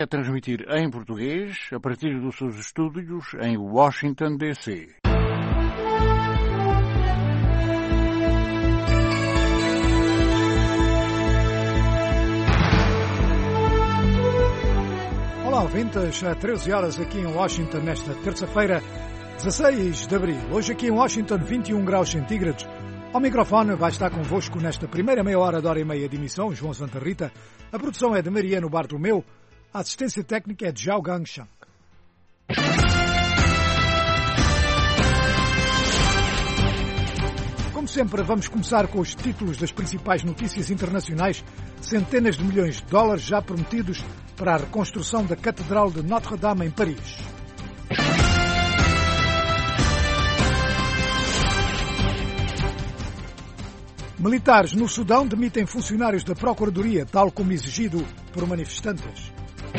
a transmitir em português a partir dos seus estúdios em Washington, D.C. Olá, ouvintes, 13 horas aqui em Washington nesta terça-feira, 16 de abril. Hoje aqui em Washington, 21 graus centígrados. Ao microfone vai estar convosco nesta primeira meia hora de hora e meia de emissão, João Santa Rita. A produção é de Mariano Bartolomeu. A assistência técnica é de Zhao Gangshang. Como sempre, vamos começar com os títulos das principais notícias internacionais. Centenas de milhões de dólares já prometidos para a reconstrução da Catedral de Notre-Dame em Paris. Militares no Sudão demitem funcionários da Procuradoria, tal como exigido por manifestantes.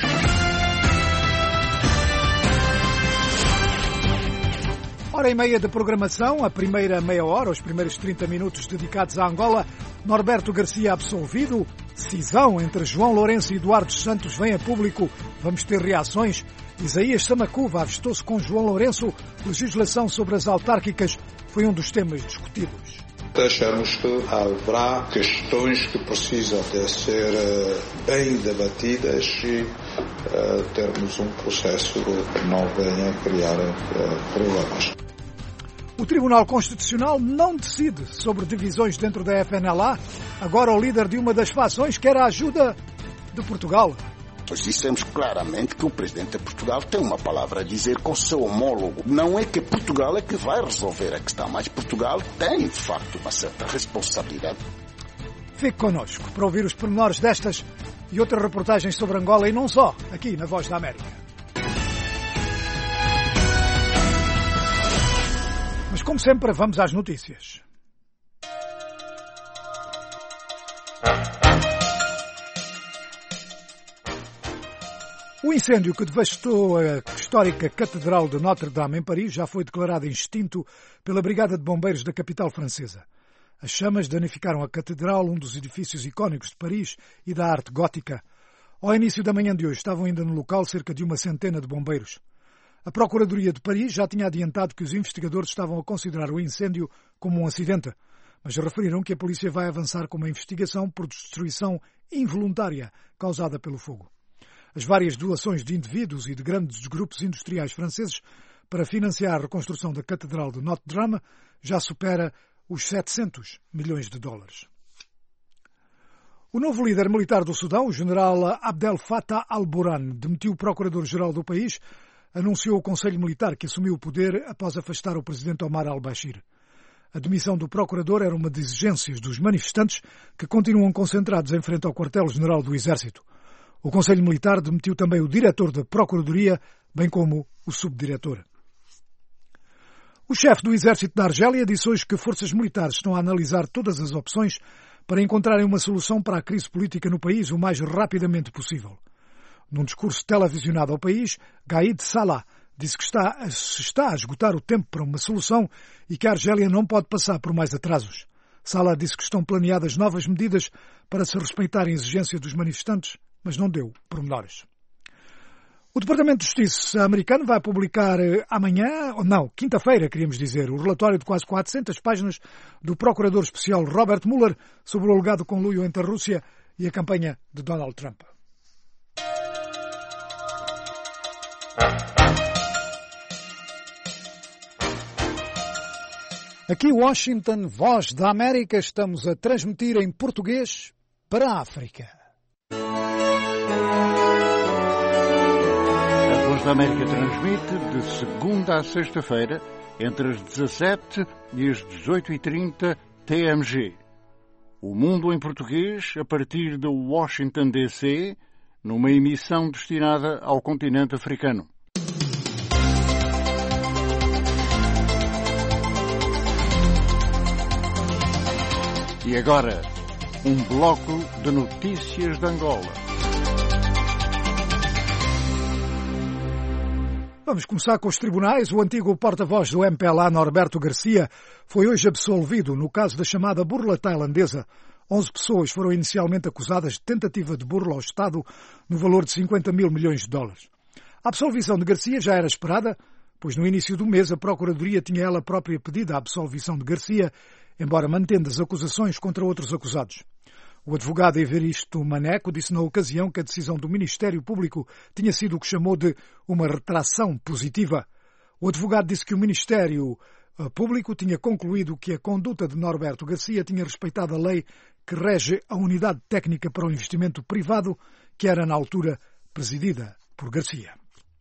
Hora e meia de programação, a primeira meia hora, os primeiros 30 minutos dedicados à Angola. Norberto Garcia absolvido. Cisão entre João Lourenço e Eduardo Santos vem a público. Vamos ter reações. Isaías Samacuva avistou-se com João Lourenço. Legislação sobre as autárquicas foi um dos temas discutidos. Achamos que haverá questões que precisam de ser bem debatidas e termos um processo que não venha a criar problemas. O Tribunal Constitucional não decide sobre divisões dentro da FNLA. Agora o líder de uma das fações quer a ajuda de Portugal. Nós dissemos claramente que o Presidente de Portugal tem uma palavra a dizer com o seu homólogo. Não é que Portugal é que vai resolver a questão, mas Portugal tem, de facto, uma certa responsabilidade. Fique connosco para ouvir os pormenores destas e outras reportagens sobre Angola e não só, aqui na Voz da América. Mas, como sempre, vamos às notícias. O incêndio que devastou a histórica Catedral de Notre-Dame em Paris já foi declarado extinto pela Brigada de Bombeiros da capital francesa. As chamas danificaram a Catedral, um dos edifícios icónicos de Paris e da arte gótica. Ao início da manhã de hoje estavam ainda no local cerca de uma centena de bombeiros. A Procuradoria de Paris já tinha adiantado que os investigadores estavam a considerar o incêndio como um acidente, mas referiram que a polícia vai avançar com uma investigação por destruição involuntária causada pelo fogo. As várias doações de indivíduos e de grandes grupos industriais franceses para financiar a reconstrução da Catedral de Notre-Dame já supera os 700 milhões de dólares. O novo líder militar do Sudão, o general Abdel Fattah al-Burhan, demitiu o procurador-geral do país, anunciou o Conselho Militar que assumiu o poder após afastar o presidente Omar al-Bashir. A demissão do procurador era uma das exigências dos manifestantes que continuam concentrados em frente ao quartel-general do Exército. O Conselho Militar demitiu também o diretor da Procuradoria, bem como o subdiretor. O chefe do Exército da Argélia disse hoje que forças militares estão a analisar todas as opções para encontrarem uma solução para a crise política no país o mais rapidamente possível. Num discurso televisionado ao país, Gaïd Salah disse que se está a esgotar o tempo para uma solução e que a Argélia não pode passar por mais atrasos. Salah disse que estão planeadas novas medidas para se respeitarem a exigência dos manifestantes, mas não deu pormenores. O Departamento de Justiça americano vai publicar quinta-feira, queríamos dizer, o relatório de quase 400 páginas do Procurador Especial Robert Mueller sobre o alegado conluio entre a Rússia e a campanha de Donald Trump. Aqui Washington, Voz da América, estamos a transmitir em português para a África. A Voz da América transmite de segunda a sexta-feira, entre as 17 e as 18h30 TMG. O Mundo em Português, a partir de Washington, D.C., numa emissão destinada ao continente africano. E agora, um bloco de notícias de Angola. Vamos começar com os tribunais. O antigo porta-voz do MPLA, Norberto Garcia, foi hoje absolvido no caso da chamada burla tailandesa, 11 pessoas foram inicialmente acusadas de tentativa de burla ao Estado no valor de 50 mil milhões de dólares. A absolvição de Garcia já era esperada, pois no início do mês a Procuradoria tinha ela própria pedido a absolvição de Garcia, embora mantendo as acusações contra outros acusados. O advogado Evaristo Maneco disse na ocasião que a decisão do Ministério Público tinha sido o que chamou de uma retração positiva. O advogado disse que o Ministério Público tinha concluído que a conduta de Norberto Garcia tinha respeitado a lei que rege a Unidade Técnica para o Investimento Privado, que era na altura presidida por Garcia.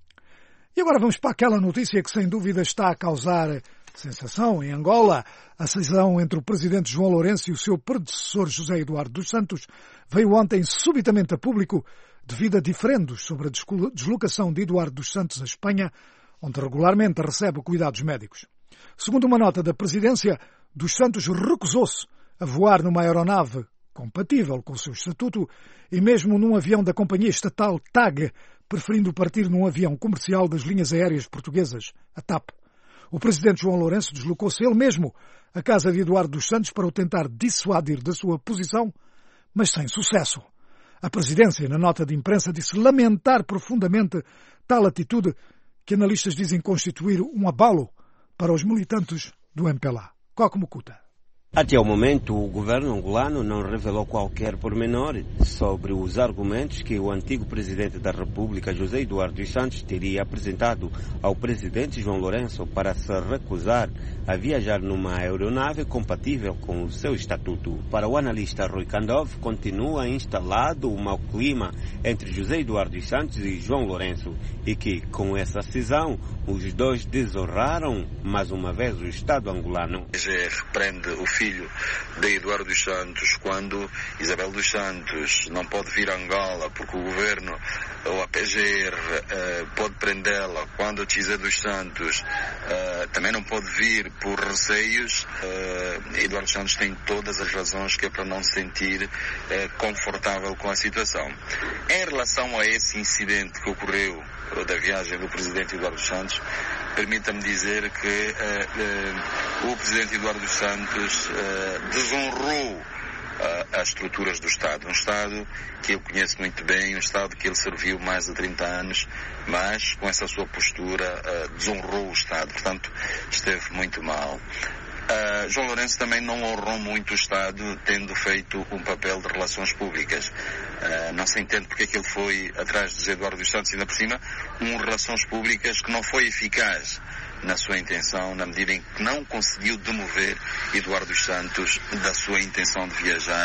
E agora vamos para aquela notícia que sem dúvida está a causar sensação em Angola. A cisão entre o presidente João Lourenço e o seu predecessor José Eduardo dos Santos veio ontem subitamente a público devido a diferendos sobre a deslocação de Eduardo dos Santos à Espanha, onde regularmente recebe cuidados médicos. Segundo uma nota da presidência, dos Santos recusou-se a voar numa aeronave compatível com o seu estatuto e mesmo num avião da companhia estatal TAG, preferindo partir num avião comercial das linhas aéreas portuguesas, a TAP. O presidente João Lourenço deslocou-se ele mesmo à casa de Eduardo dos Santos para o tentar dissuadir da sua posição, mas sem sucesso. A presidência, na nota de imprensa, disse lamentar profundamente tal atitude que analistas dizem constituir um abalo para os militantes do MPLA. Coque Mukuta. Até o momento, o governo angolano não revelou qualquer pormenor sobre os argumentos que o antigo presidente da República, José Eduardo dos Santos, teria apresentado ao presidente João Lourenço para se recusar a viajar numa aeronave compatível com o seu estatuto. Para o analista Rui Kandov, continua instalado o mau clima entre José Eduardo dos Santos e João Lourenço e que, com essa cisão, os dois desonraram mais uma vez o Estado angolano. Repreende o filho de Eduardo dos Santos quando Isabel dos Santos não pode vir a Angola porque o governo ou a PGR pode prendê-la, quando José dos Santos também não pode vir por receios. Eduardo dos Santos tem todas as razões que é para não se sentir confortável com a situação. Em relação a esse incidente que ocorreu da viagem do presidente Eduardo dos Santos, permita-me dizer que o presidente Eduardo dos Santos desonrou as estruturas do Estado. Um Estado que eu conheço muito bem, um Estado que ele serviu mais de 30 anos, mas com essa sua postura desonrou o Estado. Portanto, esteve muito mal. João Lourenço também não honrou muito o Estado, tendo feito um papel de relações públicas. Não se entende porque é que ele foi atrás de José Eduardo dos Santos, ainda por cima, relações públicas que não foi eficaz na sua intenção, na medida em que não conseguiu demover Eduardo dos Santos da sua intenção de viajar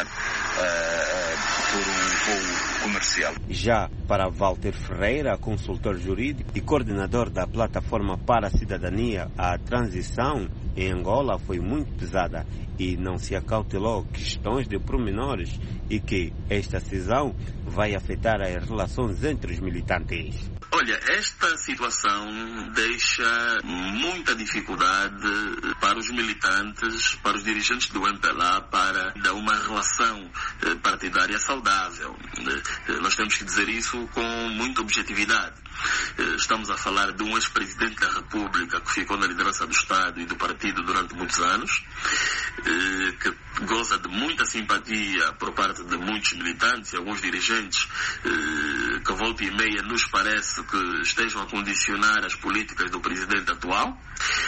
por um voo comercial. Já para Walter Ferreira, consultor jurídico e coordenador da Plataforma para a Cidadania, a transição em Angola foi muito pesada e não se acautelou questões de pormenores e que esta cisão vai afetar as relações entre os militantes. Olha, esta situação deixa muita dificuldade para os militantes, para os dirigentes do MPLA, para dar uma relação partidária saudável. Nós temos que dizer isso com muita objetividade. Estamos a falar de um ex-presidente da República que ficou na liderança do Estado e do partido durante muitos anos, que goza de muita simpatia por parte de muitos militantes e alguns dirigentes que volta e meia nos parece que estejam a condicionar as políticas do presidente atual.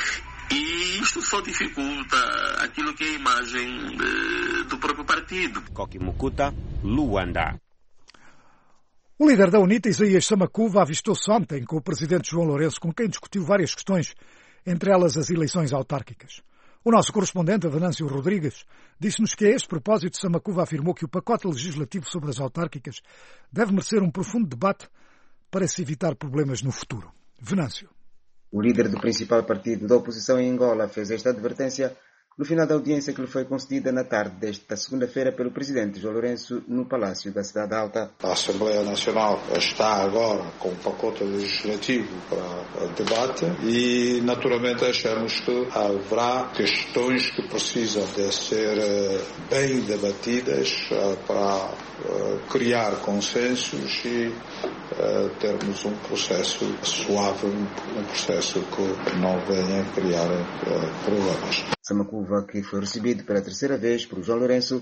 E isto só dificulta aquilo que é a imagem do próprio partido. Coque Mukuta, Luanda. O líder da UNITA, Isaías Samakuva, avistou-se ontem com o presidente João Lourenço, com quem discutiu várias questões, entre elas as eleições autárquicas. O nosso correspondente, Venâncio Rodrigues, disse-nos que a este propósito Samakuva afirmou que o pacote legislativo sobre as autárquicas deve merecer um profundo debate para se evitar problemas no futuro. Venâncio. O líder do principal partido da oposição em Angola fez esta advertência no final da audiência que lhe foi concedida na tarde desta segunda-feira pelo presidente João Lourenço no Palácio da Cidade Alta. A Assembleia Nacional está agora com o pacote legislativo para debate e naturalmente achamos que haverá questões que precisam de ser bem debatidas para criar consensos e termos um processo suave, um processo que não venha criar problemas. Samakuva, que foi recebido pela terceira vez por João Lourenço,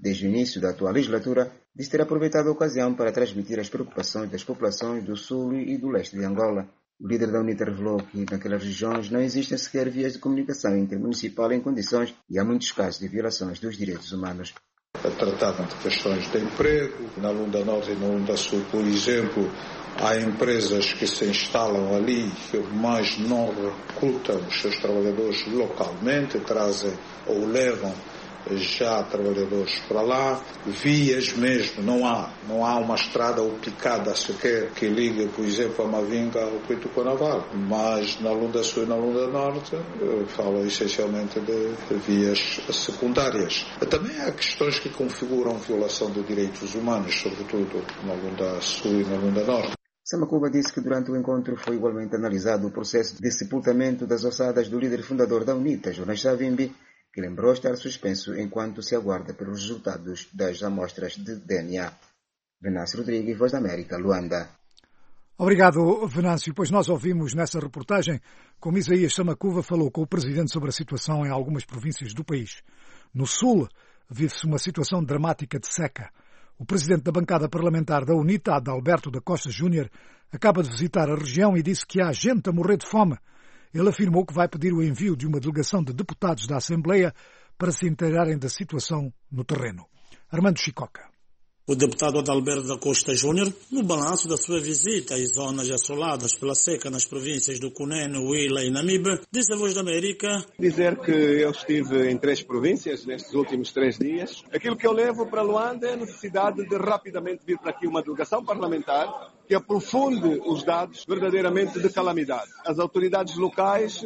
desde o início da atual legislatura, disse ter aproveitado a ocasião para transmitir as preocupações das populações do sul e do leste de Angola. O líder da UNITA revelou que naquelas regiões não existem sequer vias de comunicação intermunicipal em condições e há muitos casos de violações dos direitos humanos. Tratavam de questões de emprego. Na Lunda Norte e na Lunda Sul, por exemplo, há empresas que se instalam ali, mas não recrutam os seus trabalhadores localmente, trazem ou levam já trabalhadores para lá. Vias mesmo, não há uma estrada ou picada sequer que ligue, por exemplo, a Mavinga ao Cuituco Naval. Mas na Lunda Sul e na Lunda Norte falo essencialmente de vias secundárias. Também há questões que configuram violação de direitos humanos, sobretudo na Lunda Sul e na Lunda Norte. Samakuba disse que durante o encontro foi igualmente analisado o processo de sepultamento das ossadas do líder fundador da UNITA, Jonas Savimbi, que lembrou estar suspenso enquanto se aguarda pelos resultados das amostras de DNA. Venâncio Rodrigues, Voz da América, Luanda. Obrigado, Venâncio. Pois nós ouvimos nessa reportagem como Isaías Samakuba falou com o Presidente sobre a situação em algumas províncias do país. No Sul, vive-se uma situação dramática de seca. O Presidente da bancada parlamentar da UNITA, Adalberto da Costa Júnior, acaba de visitar a região e disse que há gente a morrer de fome. Ele afirmou que vai pedir o envio de uma delegação de deputados da Assembleia para se inteirarem da situação no terreno. Armando Chicoca. O deputado Adalberto da Costa Júnior, no balanço da sua visita às zonas assoladas pela seca nas províncias do Cunene, Huila e Namibe, disse à Voz da América: dizer que eu estive em 3 províncias nestes últimos 3 dias. Aquilo que eu levo para Luanda é a necessidade de rapidamente vir para aqui uma delegação parlamentar que aprofunde os dados verdadeiramente de calamidade. As autoridades locais,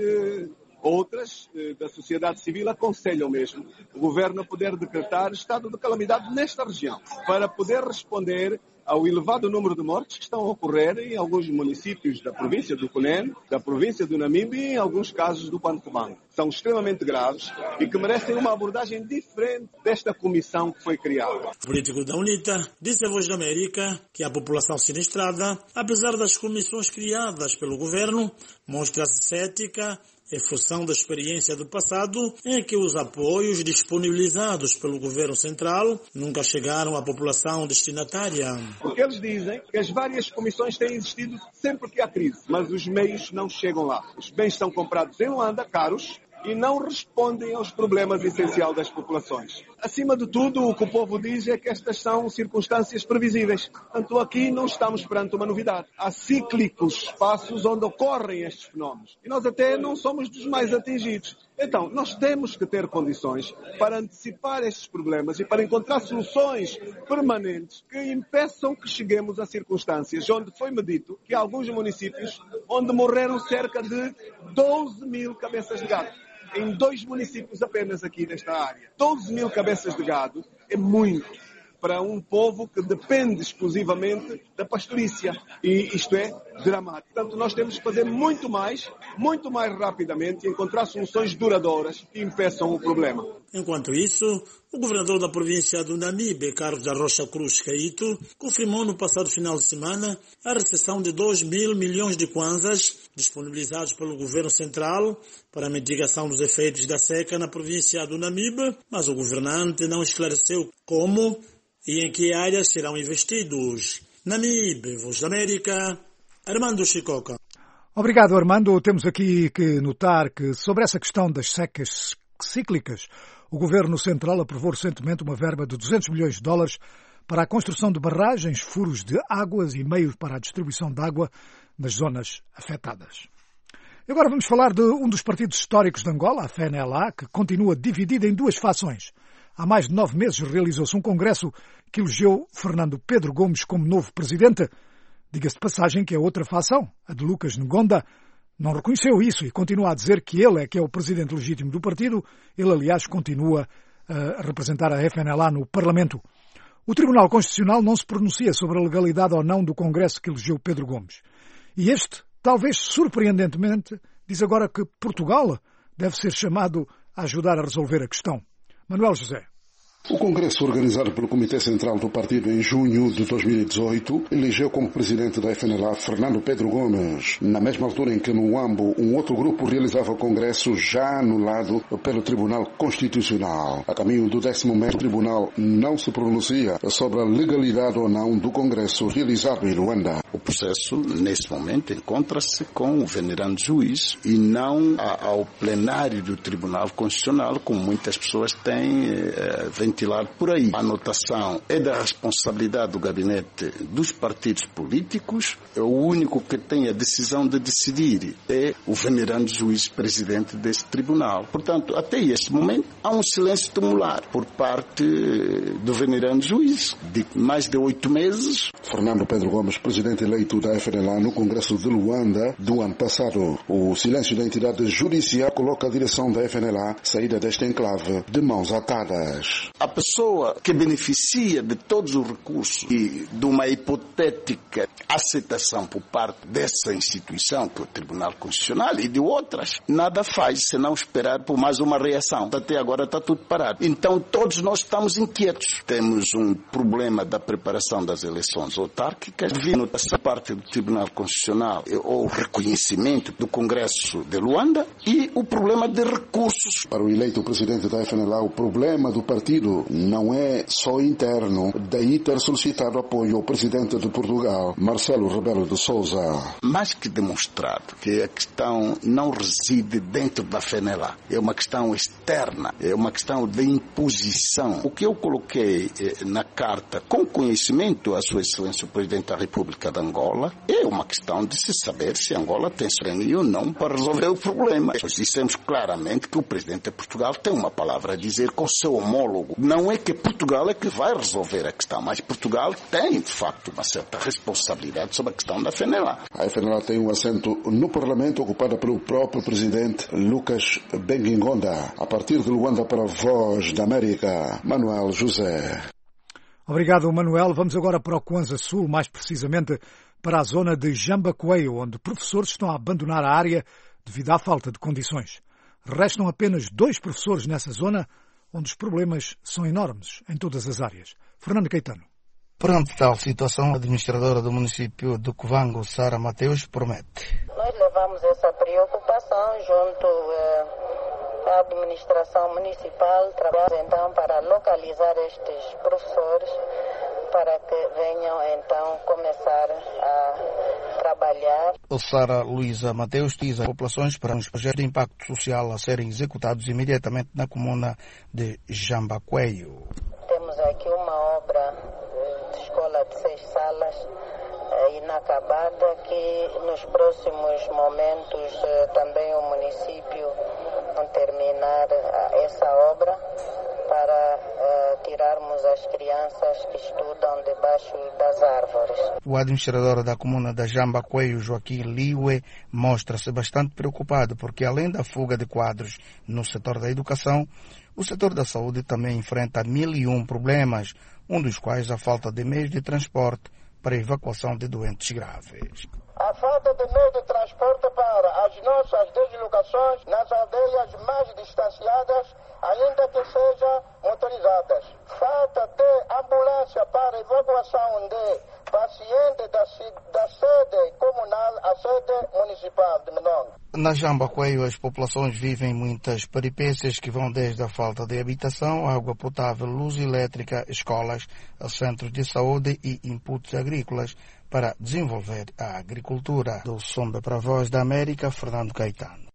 outras da sociedade civil, aconselham mesmo o governo a poder decretar estado de calamidade nesta região, para poder responder ao elevado número de mortes que estão a ocorrer em alguns municípios da província do Cunene, da província do Namibe e em alguns casos do Pantobango. São extremamente graves e que merecem uma abordagem diferente desta comissão que foi criada. O político da UNITA disse à Voz da América que a população sinistrada, apesar das comissões criadas pelo governo, mostra-se cética em função da experiência do passado, em que os apoios disponibilizados pelo governo central nunca chegaram à população destinatária. Porque eles dizem que as várias comissões têm existido sempre que há crise, mas os meios não chegam lá. Os bens são comprados em Luanda, caros, e não respondem aos problemas essenciais das populações. Acima de tudo, o que o povo diz é que estas são circunstâncias previsíveis. Portanto, aqui não estamos perante uma novidade. Há cíclicos espaços onde ocorrem estes fenómenos. E nós até não somos dos mais atingidos. Então, nós temos que ter condições para antecipar estes problemas e para encontrar soluções permanentes que impeçam que cheguemos a circunstâncias onde foi-me dito que há alguns municípios onde morreram cerca de 12 mil cabeças de gado. Em 2 municípios apenas aqui desta área. 12 mil cabeças de gado é muito para um povo que depende exclusivamente da pastorícia. E isto é dramático. Portanto, nós temos que fazer muito mais rapidamente e encontrar soluções duradouras que impeçam o problema. Enquanto isso, o governador da província do Namibe, Carlos da Rocha Cruz Caíto, confirmou no passado final de semana a recepção de 2 mil milhões de kwanzas disponibilizados pelo governo central para a mitigação dos efeitos da seca na província do Namibe, mas o governante não esclareceu como e em que áreas serão investidos. Namibe, Voz da América, Armando Chicoca. Obrigado, Armando. Temos aqui que notar que sobre essa questão das secas cíclicas, o Governo Central aprovou recentemente uma verba de $200 milhões para a construção de barragens, furos de águas e meios para a distribuição de água nas zonas afetadas. E agora vamos falar de um dos partidos históricos de Angola, a FNLA, que continua dividida em 2 fações. Há mais de 9 meses realizou-se um congresso que elegeu Fernando Pedro Gomes como novo presidente. Diga-se de passagem que a outra fação, a de Lucas Ngonda, não reconheceu isso e continua a dizer que ele é que é o presidente legítimo do partido. Ele, aliás, continua a representar a FNLA no Parlamento. O Tribunal Constitucional não se pronuncia sobre a legalidade ou não do congresso que elegeu Pedro Gomes. E este, talvez surpreendentemente, diz agora que Portugal deve ser chamado a ajudar a resolver a questão. Manuel José. O congresso organizado pelo Comitê Central do Partido em junho de 2018 elegeu como presidente da FNLA Fernando Pedro Gomes, na mesma altura em que no Huambo um outro grupo realizava o congresso já anulado pelo Tribunal Constitucional. A caminho do 10º tribunal não se pronuncia sobre a legalidade ou não do congresso realizado em Luanda. O processo, neste momento, encontra-se com o venerando juiz e não ao plenário do Tribunal Constitucional, como muitas pessoas têm ventilado por aí. A anotação é da responsabilidade do gabinete dos partidos políticos. O único que tem a decisão de decidir é o venerando juiz presidente deste tribunal. Portanto, até este momento, há um silêncio tumular por parte do venerando juiz de mais de 8 meses. Fernando Pedro Gomes, presidente eleito da FNLA no Congresso de Luanda do ano passado. O silêncio da entidade judicial coloca a direção da FNLA saída deste enclave de mãos atadas. A pessoa que beneficia de todos os recursos e de uma hipotética aceitação por parte dessa instituição, que é o Tribunal Constitucional, e de outras, nada faz senão esperar por mais uma reação. Até agora está tudo parado. Então todos nós estamos inquietos. Temos um problema da preparação das eleições autárquicas, devido a parte do Tribunal Constitucional ou reconhecimento do Congresso de Luanda, e o problema de recursos. Para o eleito presidente da FNLA, o problema do partido não é só interno, daí ter solicitado apoio ao presidente de Portugal, Marcelo Rebelo de Sousa. Mais que demonstrado que a questão não reside dentro da FNLA, é uma questão externa, é uma questão de imposição. O que eu coloquei na carta, com conhecimento à Sua Excelência o Presidente da República de Angola, é uma questão de se saber se Angola tem soberania ou não para resolver o problema. Nós dissemos claramente que o Presidente de Portugal tem uma palavra a dizer com o seu homólogo. Não é que Portugal é que vai resolver a questão, mas Portugal tem, de facto, uma certa responsabilidade sobre a questão da FNLA. A FNLA tem um assento no Parlamento ocupada pelo próprio Presidente Lucas Benguingonda. A partir de Luanda para a Voz da América, Manuel José. Obrigado, Manuel. Vamos agora para o Kwanza Sul, mais precisamente para a zona de Jambacoeio, onde professores estão a abandonar a área devido à falta de condições. Restam apenas 2 professores nessa zona, onde os problemas são enormes em todas as áreas. Fernando Caetano. Perante tal situação, a administradora do município de Cuvango, Sara Mateus, promete. Nós levamos essa preocupação junto à administração municipal, trabalhamos então para localizar estes professores para que venham então começar a trabalhar. Sara Luísa Mateus diz às populações para os projetos de impacto social a serem executados imediatamente na comuna de Jambacoeio. Temos aqui uma obra de escola de 6 salas inacabada que nos próximos momentos também o município vai terminar essa obra para tirarmos as crianças que estudam debaixo das árvores. O administrador da comuna da Jambacoeio, Joaquim Liwe, mostra-se bastante preocupado porque, além da fuga de quadros no setor da educação, o setor da saúde também enfrenta 1001 problemas, um dos quais a falta de meios de transporte para a evacuação de doentes graves. A falta de meio de transporte para as nossas deslocações nas aldeias mais distanciadas, ainda que sejam motorizadas. Falta de ambulância para evacuação de pacientes da sede comunal à sede municipal de Menongue. Na Jambacoeio, as populações vivem muitas peripécias que vão desde a falta de habitação, água potável, luz elétrica, escolas, centros de saúde e inputs agrícolas para desenvolver a agricultura. Do Sonda para a Voz da América, Fernando Caetano.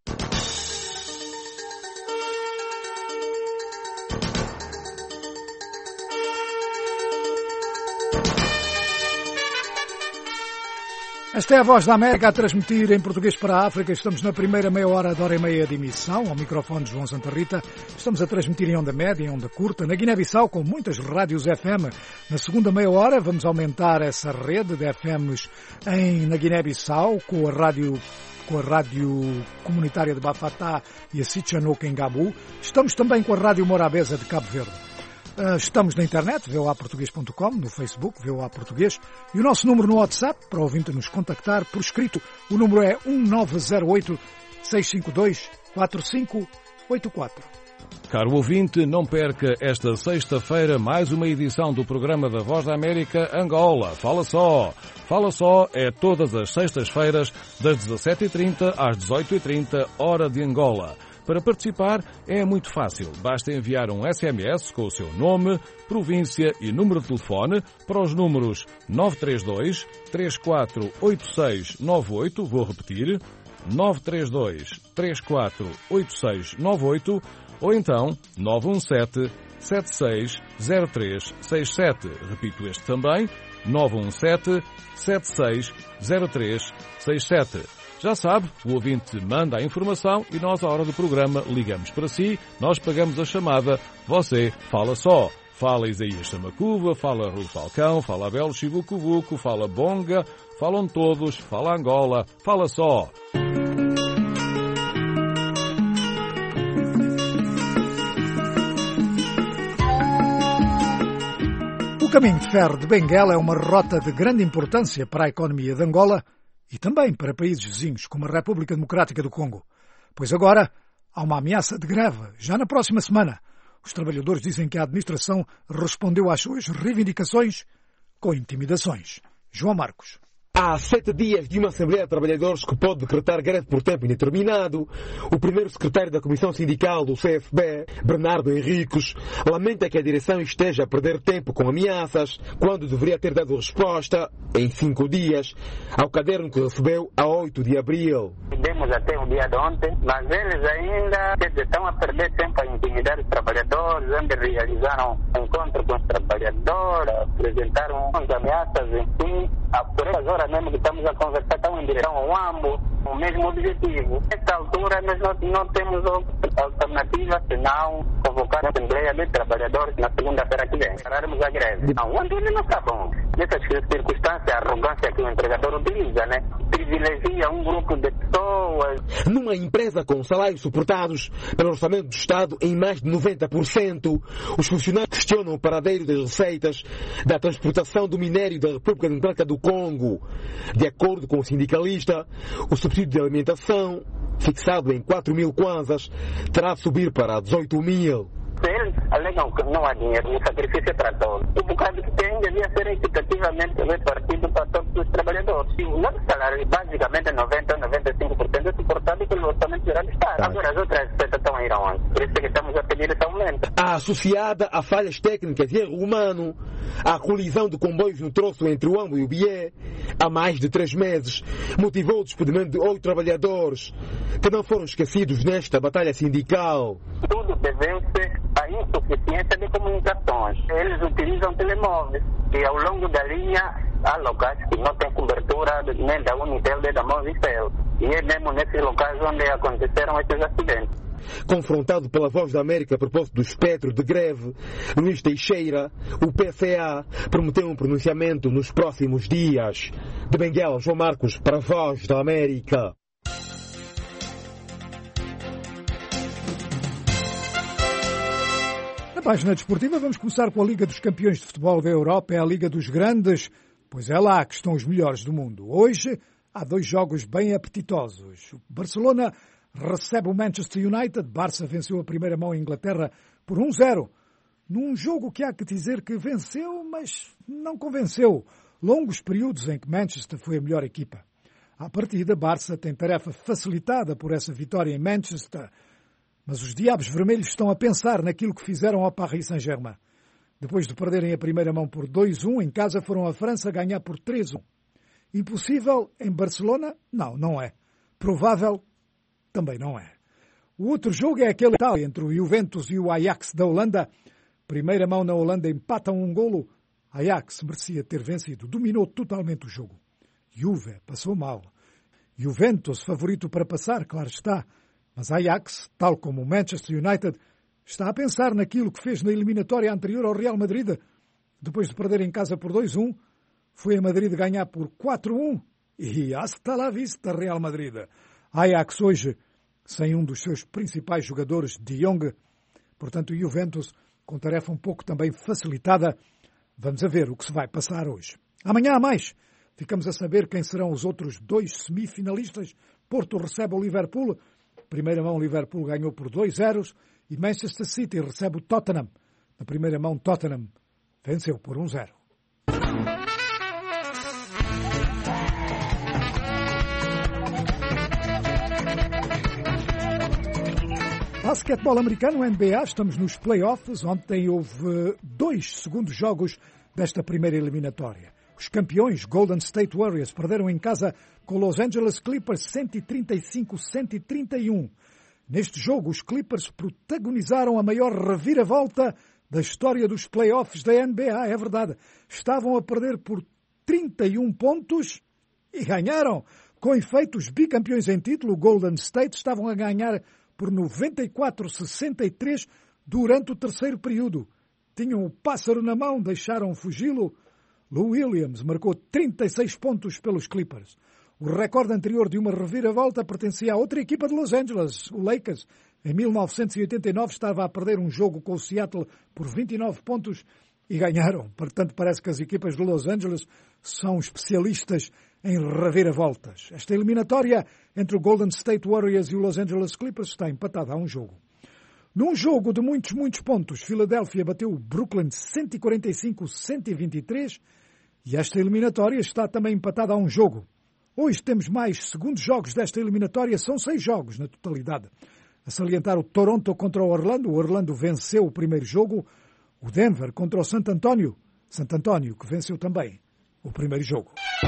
Esta é a Voz da América a transmitir em português para a África. Estamos na primeira meia hora de hora e meia de emissão. Ao microfone de João Santa Rita. Estamos a transmitir em onda média, em onda curta, na Guiné-Bissau, com muitas rádios FM. Na segunda meia hora vamos aumentar essa rede de FMs na Guiné-Bissau, com a rádio comunitária de Bafatá e a Sichanouca em Gabu. Estamos também com a rádio Morabeza de Cabo Verde. Estamos na internet, voaportugues.com, no Facebook, VOA Português, e o nosso número no WhatsApp, para o ouvinte nos contactar por escrito, o número é 1908-652-4584. 84. Caro ouvinte, não perca esta sexta-feira mais uma edição do programa da Voz da América Angola. Fala só! Fala só é todas as sextas-feiras, das 17h30 às 18h30, hora de Angola. Para participar é muito fácil. Basta enviar um SMS com o seu nome, província e número de telefone para os números 932 348698, vou repetir, 932 348698, ou então 917 760367. Repito este também, 917 760367. Já sabe, o ouvinte manda a informação e nós, à hora do programa, ligamos para si, nós pagamos a chamada, você fala só. Fala Isaías Samacuva, fala Rui Falcão, fala Abel Chivucuvuco, fala Bonga, falam todos, fala Angola, fala só. O caminho de ferro de Benguela é uma rota de grande importância para a economia de Angola e também para países vizinhos, como a República Democrática do Congo. Pois agora há uma ameaça de greve, já na próxima semana. Os trabalhadores dizem que a administração respondeu às suas reivindicações com intimidações. João Marcos. Há 7 dias de uma Assembleia de Trabalhadores que pode decretar greve por tempo indeterminado. O primeiro secretário da Comissão Sindical do CFB, Bernardo Henriques, lamenta que a direção esteja a perder tempo com ameaças, quando deveria ter dado resposta, em 5 dias, ao caderno que recebeu a 8 de abril. Demos até o dia de ontem, mas eles ainda estão a perder tempo a intimidar os trabalhadores, onde realizaram um encontro com os trabalhadores, apresentaram as ameaças, enfim. Por essas horas mesmo que estamos a conversar, estão em direção ao AMBO, o mesmo objetivo. Nesta altura nós não temos alternativa senão convocar a Assembleia de Trabalhadores na segunda-feira que vem. Pararmos a greve. Não, onde ele não está bom. Nessas circunstâncias, a arrogância que o empregador utiliza, né? Privilegia um grupo de pessoas. Numa empresa com salários suportados pelo orçamento do Estado em mais de 90%, os funcionários questionam o paradeiro das receitas da transportação do minério da República Democrática do Congo. De acordo com o sindicalista, o subsídio de alimentação, fixado em 4.000 kwanzas, terá de subir para 18.000. Eles alegam que não há dinheiro, o sacrifício é para todos. O bocado que tem devia ser equitativamente repartido para todos os trabalhadores. E o nosso salário, basicamente, 90% a 95% é suportado pelo orçamento geral do Estado. Agora, as outras despesas estão a ir aonde? Por isso que estamos a pedir esse aumento. Associada a falhas técnicas e erro humano, a colisão de comboios no troço entre o Ambo e o Bié, há mais de 3 meses, motivou o despedimento de 8 trabalhadores, que não foram esquecidos nesta batalha sindical. Tudo deveu-se à insuficiência de comunicações. Eles utilizam telemóveis e ao longo da linha há locais que não têm cobertura nem da Unitel nem da Movicel. E é mesmo nesses locais onde aconteceram esses acidentes. Confrontado pela Voz da América a propósito do espectro de greve, Luís Teixeira, o PCA, prometeu um pronunciamento nos próximos dias. De Benguela, João Marcos, para a Voz da América. Na página desportiva vamos começar com a Liga dos Campeões de Futebol da Europa, é a Liga dos Grandes, pois é lá que estão os melhores do mundo. Hoje há 2 jogos bem apetitosos. O Barcelona recebe o Manchester United. Barça venceu a primeira mão em Inglaterra por 1-0. Num jogo que há que dizer que venceu, mas não convenceu. Longos períodos em que Manchester foi a melhor equipa. À partida, Barça tem tarefa facilitada por essa vitória em Manchester. Mas os Diabos Vermelhos estão a pensar naquilo que fizeram ao Paris Saint-Germain. Depois de perderem a primeira mão por 2-1, em casa foram à França ganhar por 3-1. Impossível em Barcelona? Não, não é. Provável? Também não é. O outro jogo é aquele tal entre o Juventus e o Ajax da Holanda. Primeira mão na Holanda, empatam 1-0. Ajax merecia ter vencido, dominou totalmente o jogo. Juve passou mal. Juventus favorito para passar, claro está. Mas Ajax, tal como o Manchester United, está a pensar naquilo que fez na eliminatória anterior ao Real Madrid. Depois de perder em casa por 2-1, foi a Madrid ganhar por 4-1 e hasta la vista, Real Madrid. Ajax hoje sem um dos seus principais jogadores, De Jong. Portanto, o Juventus com tarefa um pouco também facilitada. Vamos a ver o que se vai passar hoje. Amanhã há mais. Ficamos a saber quem serão os outros 2 semifinalistas. Porto recebe o Liverpool. primeira mão, Liverpool ganhou por 2-0 e Manchester City recebe o Tottenham. Na primeira mão, Tottenham venceu por 1-0. Basquetebol americano, NBA, estamos nos playoffs. Ontem houve 2 segundos jogos desta primeira eliminatória. Os campeões Golden State Warriors perderam em casa com Los Angeles Clippers 135-131. Neste jogo, os Clippers protagonizaram a maior reviravolta da história dos playoffs da NBA. É verdade. Estavam a perder por 31 pontos e ganharam. Com efeito, os bicampeões em título, Golden State, estavam a ganhar por 94-63 durante o terceiro período. Tinham o pássaro na mão, deixaram fugi-lo. Lou Williams marcou 36 pontos pelos Clippers. O recorde anterior de uma reviravolta pertencia a outra equipa de Los Angeles, o Lakers. Em 1989 estava a perder um jogo com o Seattle por 29 pontos e ganharam. Portanto, parece que as equipas de Los Angeles são especialistas em reviravoltas. Esta eliminatória entre o Golden State Warriors e o Los Angeles Clippers está empatada a um jogo. Num jogo de muitos pontos, Filadélfia bateu o Brooklyn 145-123 e esta eliminatória está também empatada a um jogo. Hoje temos mais segundos jogos desta eliminatória, são 6 jogos na totalidade. A salientar o Toronto contra o Orlando venceu o primeiro jogo. O Denver contra o Santo António que venceu também o primeiro jogo.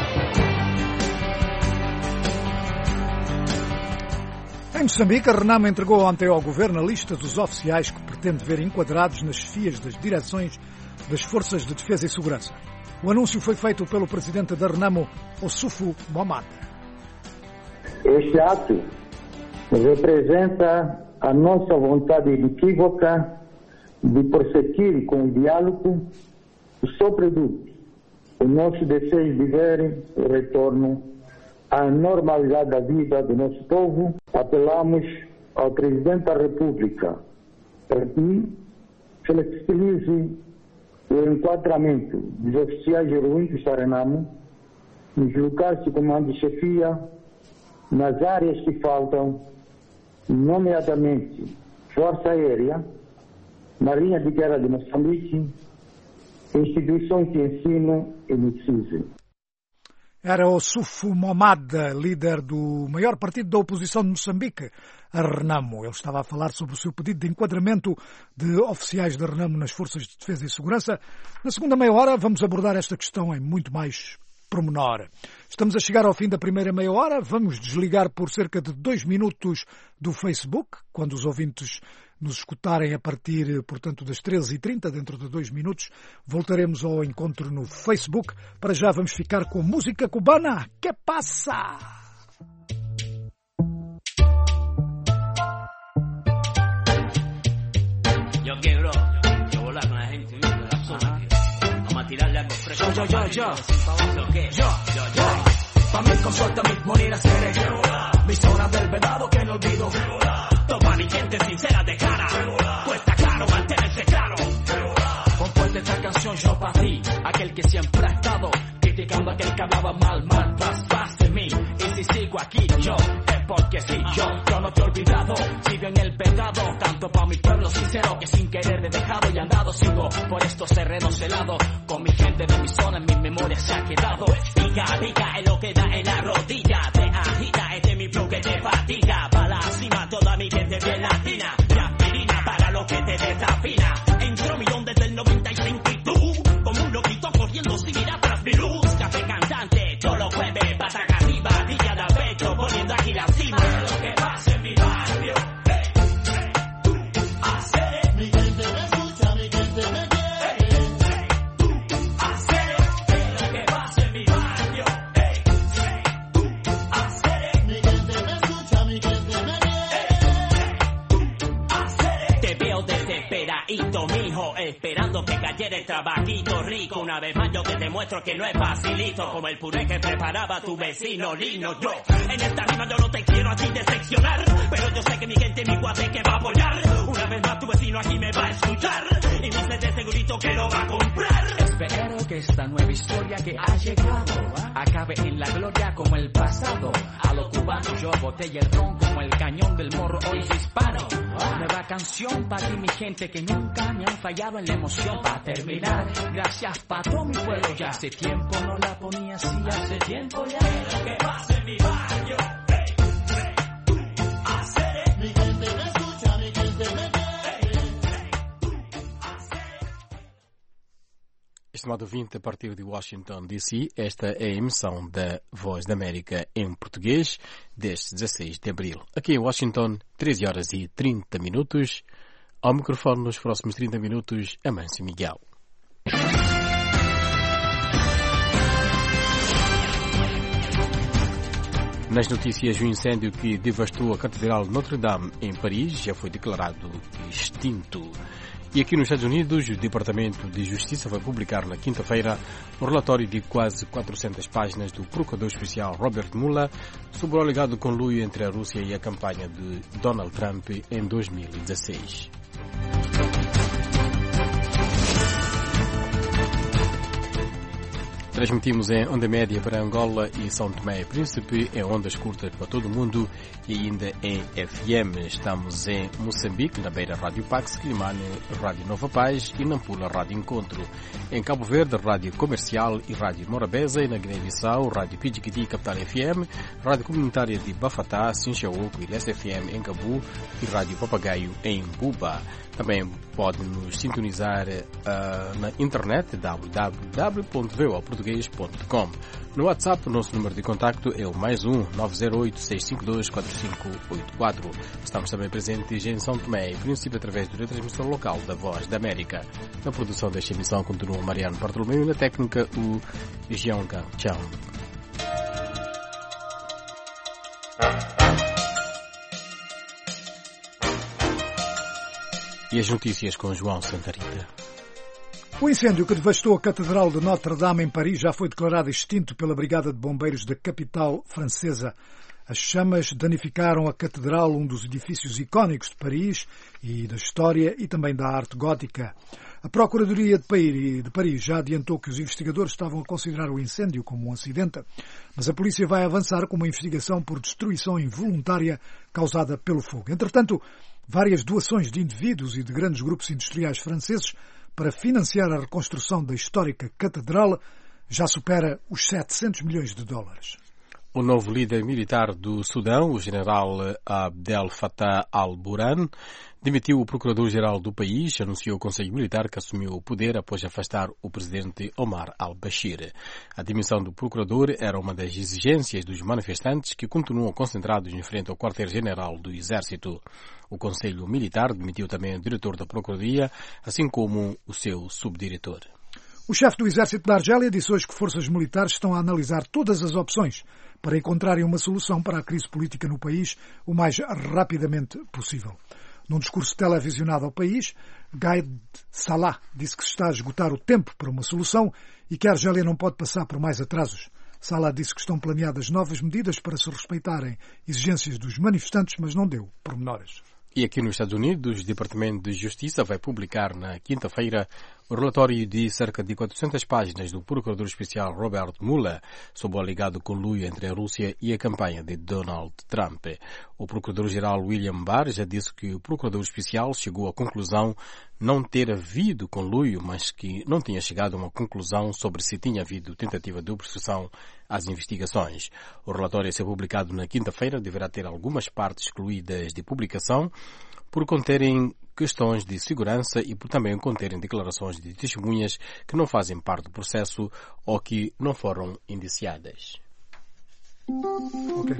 Em Moçambique, a Renamo entregou ontem ao Governo a lista dos oficiais que pretende ver enquadrados nas chefias das direções das Forças de Defesa e Segurança. O anúncio foi feito pelo presidente da Renamo, Osufo Momad. Este ato representa a nossa vontade inequívoca de prosseguir com o diálogo e, sobretudo, o nosso desejo de ver o retorno à normalidade da vida do nosso povo. Apelamos ao Presidente da República para que flexibilize o enquadramento dos oficiais heroicos da Renamo nos locais de comando de chefia nas áreas que faltam, nomeadamente Força Aérea, Marinha de Guerra de Moçambique, instituições de ensino e medicina. Era o Osufo Momad, líder do maior partido da oposição de Moçambique, a Renamo. Ele estava a falar sobre o seu pedido de enquadramento de oficiais da Renamo nas Forças de Defesa e Segurança. Na segunda meia hora vamos abordar esta questão em muito mais pormenor. Estamos a chegar ao fim da primeira meia hora. Vamos desligar por cerca de 2 minutos do Facebook, quando os ouvintes nos escutarem a partir, portanto, das 13h30, dentro de 2 minutos, voltaremos ao encontro no Facebook. Para já vamos ficar com música cubana. Que passa? Yo quiero volar con la gente de la zona. Vamos a tirarle algo fresco. Yo. Pa' mí con suerte mis moriras quiere. Mi zona del venado que no olvido. Toma mi gente sincera de cara. Cuesta caro mantenerse claro. Compuesta esta canción yo para ti, aquel que siempre ha estado criticando a aquel que hablaba mal tras de mí. Y si sigo aquí yo, es porque sí, yo no te he olvidado. Sigo en el pecado, tanto para mi pueblo sincero que sin querer he dejado y andado. Sigo por estos terrenos helados, con mi gente de mi zona en mi memoria se ha quedado. Pica, es lo que da en la rodilla. Te agita, este es mi flow que te fatiga. Pa' la cima toda mi gente bien latina. Y aspirina para lo que te desafina. Entró millón desde el 95 y tú, como un loquito corriendo sin ir atrás mi luz. Café cantante, yo lo jueves, pataca arriba, villa de pecho, poniendo aquí la cima. Lo que pasa en mi barrio. Mijo, esperando que cayera el trabajito rico. Una vez más yo te demuestro que no es facilito, como el puré que preparaba tu vecino Lino. Yo, en esta rima yo no te quiero así decepcionar, pero yo sé que mi gente, mi guate que va a apoyar. Una vez más tu vecino aquí me va a escuchar, y mi CD segurito que lo va a comprar. Espero que esta nueva historia que ha llegado acabe en la gloria como el pasado. A los cubanos yo Yo botella el ron como el cañón del morro, hoy disparo. Nueva canción para ti mi gente que nunca me han fallado en la emoción. Para terminar, gracias pa' todo mi pueblo. Ya hace tiempo no la ponía así, hace tiempo ya. Que pase en mi barrio. Estimado ouvinte, a partir de Washington, D.C., esta é a emissão da Voz da América em português, deste 16 de abril. Aqui em Washington, 13 horas e 30 minutos. Ao microfone, nos próximos 30 minutos, Amâncio Miguel. Nas notícias, o incêndio que devastou a Catedral de Notre-Dame, em Paris, já foi declarado extinto. E aqui nos Estados Unidos, o Departamento de Justiça vai publicar na quinta-feira um relatório de quase 400 páginas do Procurador Especial Robert Mueller sobre o alegado conluio entre a Rússia e a campanha de Donald Trump em 2016. Transmitimos em onda média para Angola e São Tomé e Príncipe, em ondas curtas para todo o mundo e ainda em FM. Estamos em Moçambique, na Beira Rádio Pax, Quilimane, Rádio Nova Paz e Nampula Rádio Encontro. Em Cabo Verde, Rádio Comercial e Rádio Morabeza, e na Guiné-Bissau, Rádio Pidjiquiti, Capital FM, Rádio Comunitária de Bafatá, Sinchaoco e Leste FM em Cabu e Rádio Papagaio em Buba. Também pode nos sintonizar na internet www.voaportugues.com. No WhatsApp, o nosso número de contacto é o +1 908 652 4584. Estamos também presentes em São Tomé e Príncipe através do retransmissor local da Voz da América. Na produção desta emissão continua o Mariano Bartolomeu e na técnica o Jean Chão. E as notícias com João Santarita. O incêndio que devastou a Catedral de Notre-Dame em Paris já foi declarado extinto pela Brigada de Bombeiros da capital francesa. As chamas danificaram a Catedral, um dos edifícios icónicos de Paris e da história e também da arte gótica. A Procuradoria de Paris já adiantou que os investigadores estavam a considerar o incêndio como um acidente, mas a polícia vai avançar com uma investigação por destruição involuntária causada pelo fogo. Entretanto, várias doações de indivíduos e de grandes grupos industriais franceses para financiar a reconstrução da histórica catedral já supera os 700 milhões de dólares. O novo líder militar do Sudão, o general Abdel Fattah al-Burhan, demitiu o procurador-geral do país, anunciou o Conselho Militar que assumiu o poder após afastar o presidente Omar al-Bashir. A demissão do procurador era uma das exigências dos manifestantes que continuam concentrados em frente ao quartel-general do Exército. O Conselho Militar demitiu também o diretor da Procuradoria, assim como o seu subdiretor. O chefe do Exército da Argélia disse hoje que forças militares estão a analisar todas as opções para encontrarem uma solução para a crise política no país o mais rapidamente possível. Num discurso televisionado ao país, Gaid Salah disse que se está a esgotar o tempo para uma solução e que a Argélia não pode passar por mais atrasos. Salah disse que estão planeadas novas medidas para se respeitarem exigências dos manifestantes, mas não deu pormenores. E aqui nos Estados Unidos, o Departamento de Justiça vai publicar na quinta-feira o relatório de cerca de 400 páginas do Procurador Especial Robert Mueller sobre o alegado conluio entre a Rússia e a campanha de Donald Trump. O Procurador-Geral William Barr já disse que o Procurador Especial chegou à conclusão não ter havido conluio, mas que não tinha chegado a uma conclusão sobre se tinha havido tentativa de obstrução às investigações. O relatório a ser publicado na quinta-feira deverá ter algumas partes excluídas de publicação por conterem questões de segurança e por também conterem declarações de testemunhas que não fazem parte do processo ou que não foram indiciadas. Okay.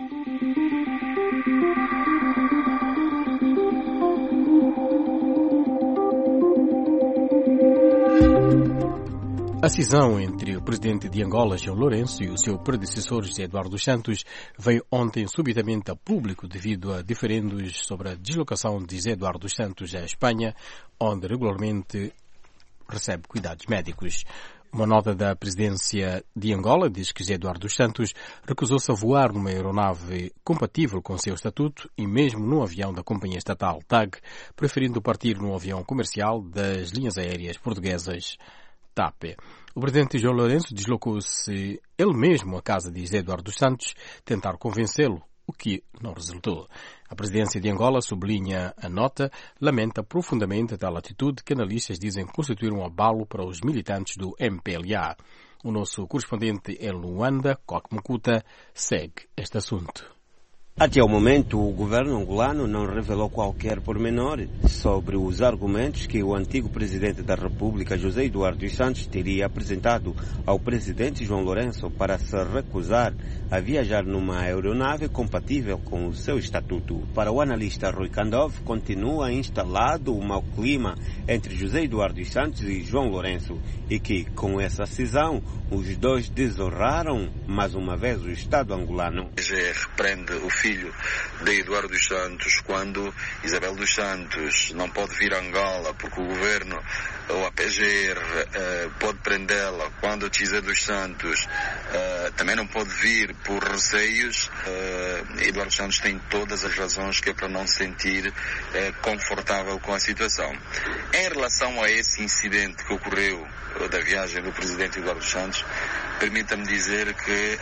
A cisão entre o presidente de Angola, João Lourenço, e o seu predecessor, José Eduardo dos Santos, veio ontem subitamente a público devido a diferendos sobre a deslocação de José Eduardo dos Santos à Espanha, onde regularmente recebe cuidados médicos. Uma nota da presidência de Angola diz que José Eduardo dos Santos recusou-se a voar numa aeronave compatível com seu estatuto e mesmo num avião da companhia estatal TAG, preferindo partir num avião comercial das linhas aéreas portuguesas TAP. O presidente João Lourenço deslocou-se ele mesmo à casa de José Eduardo dos Santos, tentar convencê-lo o que não resultou. A presidência de Angola sublinha a nota, lamenta profundamente a tal atitude que analistas dizem constituir um abalo para os militantes do MPLA. O nosso correspondente em Luanda, Coque Mukuta, segue este assunto. Até o momento, o governo angolano não revelou qualquer pormenor sobre os argumentos que o antigo presidente da República, José Eduardo dos Santos, teria apresentado ao presidente João Lourenço para se recusar a viajar numa aeronave compatível com o seu estatuto. Para o analista Rui Kandov, continua instalado o mau clima entre José Eduardo dos Santos e João Lourenço e que, com essa cisão, os dois desonraram mais uma vez o Estado angolano. Repreende o filho de Eduardo dos Santos quando Isabel dos Santos não pode vir a Angola porque o governo, ou a PGR, pode prendê-la, quando José dos Santos também não pode vir por receios, Eduardo dos Santos tem todas as razões que é para não se sentir confortável com a situação. Em relação a esse incidente que ocorreu da viagem do presidente Eduardo dos Santos, permita-me dizer que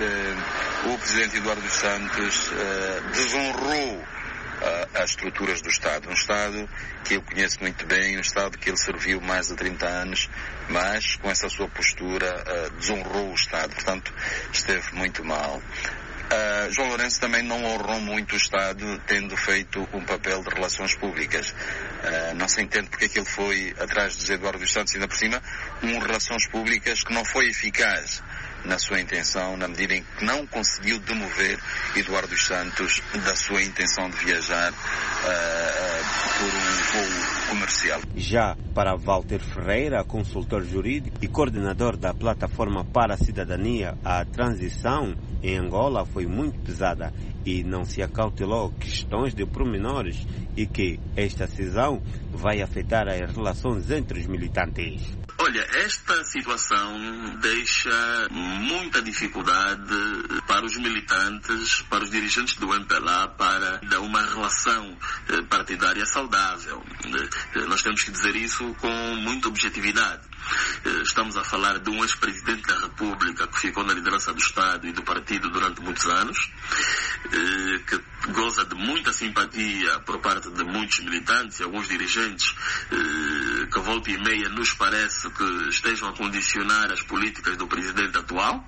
o presidente Eduardo dos Santos desonrou as estruturas do Estado. Um Estado que eu conheço muito bem, um Estado que ele serviu mais de 30 anos, mas com essa sua postura desonrou o Estado. Portanto, esteve muito mal. João Lourenço também não honrou muito o Estado, tendo feito um papel de relações públicas. Não se entende porque é que ele foi atrás de José Eduardo dos Santos, ainda por cima, relações públicas que não foi eficaz na sua intenção, na medida em que não conseguiu demover Eduardo dos Santos da sua intenção de viajar por um voo comercial. Já para Walter Ferreira, consultor jurídico e coordenador da Plataforma para a Cidadania, a transição em Angola foi muito pesada e não se acautelou questões de pormenores e que esta cisão vai afetar as relações entre os militantes. Olha, esta situação deixa muita dificuldade para os militantes, para os dirigentes do MPLA, para dar uma relação partidária saudável. Nós temos que dizer isso com muita objetividade. Estamos a falar de um ex-presidente da República que ficou na liderança do Estado e do partido durante muitos anos, que goza de muita simpatia por parte de muitos militantes e alguns dirigentes que volta e meia nos parece que estejam a condicionar as políticas do presidente atual.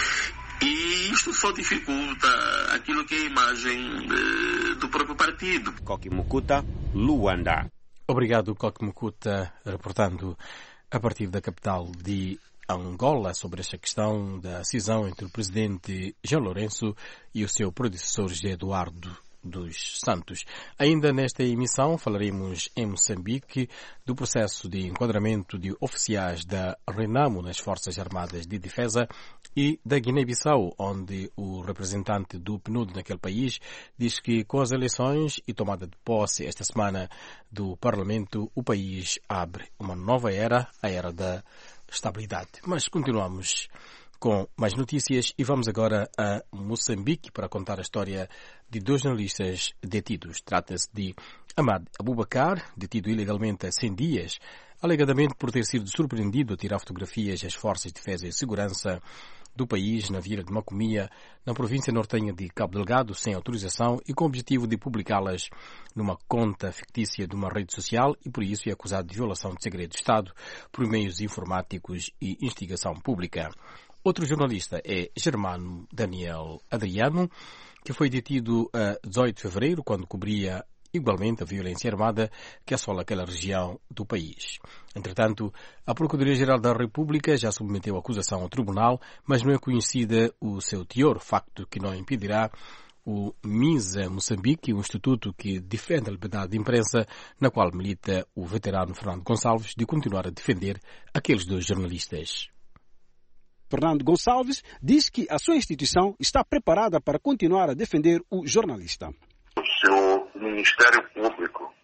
E isto só dificulta aquilo que é a imagem do próprio partido. Coque Mukuta, Luanda. Obrigado, Coque Mukuta, reportando a partir da capital de Angola sobre esta questão da cisão entre o presidente João Lourenço e o seu predecessor José Eduardo dos Santos. Ainda nesta emissão falaremos em Moçambique do processo de enquadramento de oficiais da RENAMO nas Forças Armadas de Defesa e da Guiné-Bissau, onde o representante do PNUD naquele país diz que com as eleições e tomada de posse esta semana do Parlamento, o país abre uma nova era, a era da estabilidade. Mas continuamos com mais notícias e vamos agora a Moçambique para contar a história de dois jornalistas detidos. Trata-se de Ahmad Abubakar, detido ilegalmente há 100 dias, alegadamente por ter sido surpreendido a tirar fotografias às forças de defesa e segurança do país na vila de Macomia, na província nortenha de Cabo Delgado, sem autorização e com o objetivo de publicá-las numa conta fictícia de uma rede social e por isso é acusado de violação de segredo de Estado por meios informáticos e instigação pública. Outro jornalista é Germano Daniel Adriano, que foi detido a 18 de fevereiro, quando cobria igualmente a violência armada que assola aquela região do país. Entretanto, a Procuradoria-Geral da República já submeteu a acusação ao tribunal, mas não é conhecida o seu teor, facto que não impedirá o MISA Moçambique, um instituto que defende a liberdade de imprensa, na qual milita o veterano Fernando Gonçalves, de continuar a defender aqueles dois jornalistas. Fernando Gonçalves diz que a sua instituição está preparada para continuar a defender o jornalista. Se o Ministério Público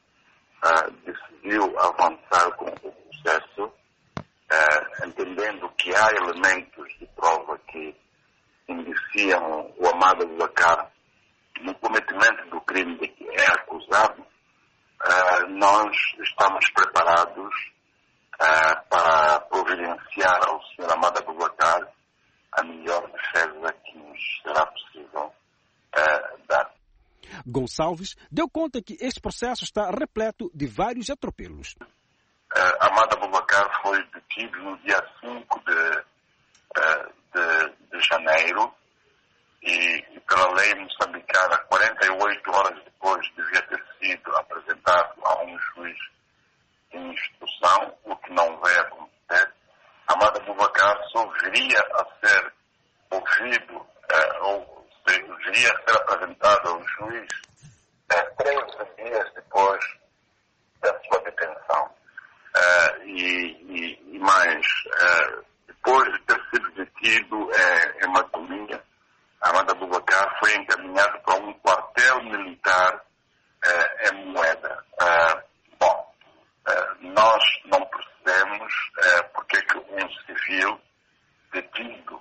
decidiu avançar com o processo, entendendo que há elementos de prova que indiciam o Ahmad Abubakar no cometimento do crime de que é acusado, nós estamos preparados para providenciar ao Sr. Ahmad Abubakar a melhor defesa que nos será possível Gonçalves deu conta que este processo está repleto de vários atropelos. Ahmad Abubakar foi detido no dia 5 de janeiro e pela lei moçambicana, 48 horas depois, devia ter sido apresentado a um juiz de instrução, o que não vai acontecer. Ahmad Abubakar só viria a ser ouvido, ou viria a ser apresentado ao juiz 13 dias depois da sua detenção. E mais, depois de ter sido detido em Matolinha, Ahmad Abubakar foi encaminhado para um quartel militar em Moeda. Nós não percebemos porque que um civil detido,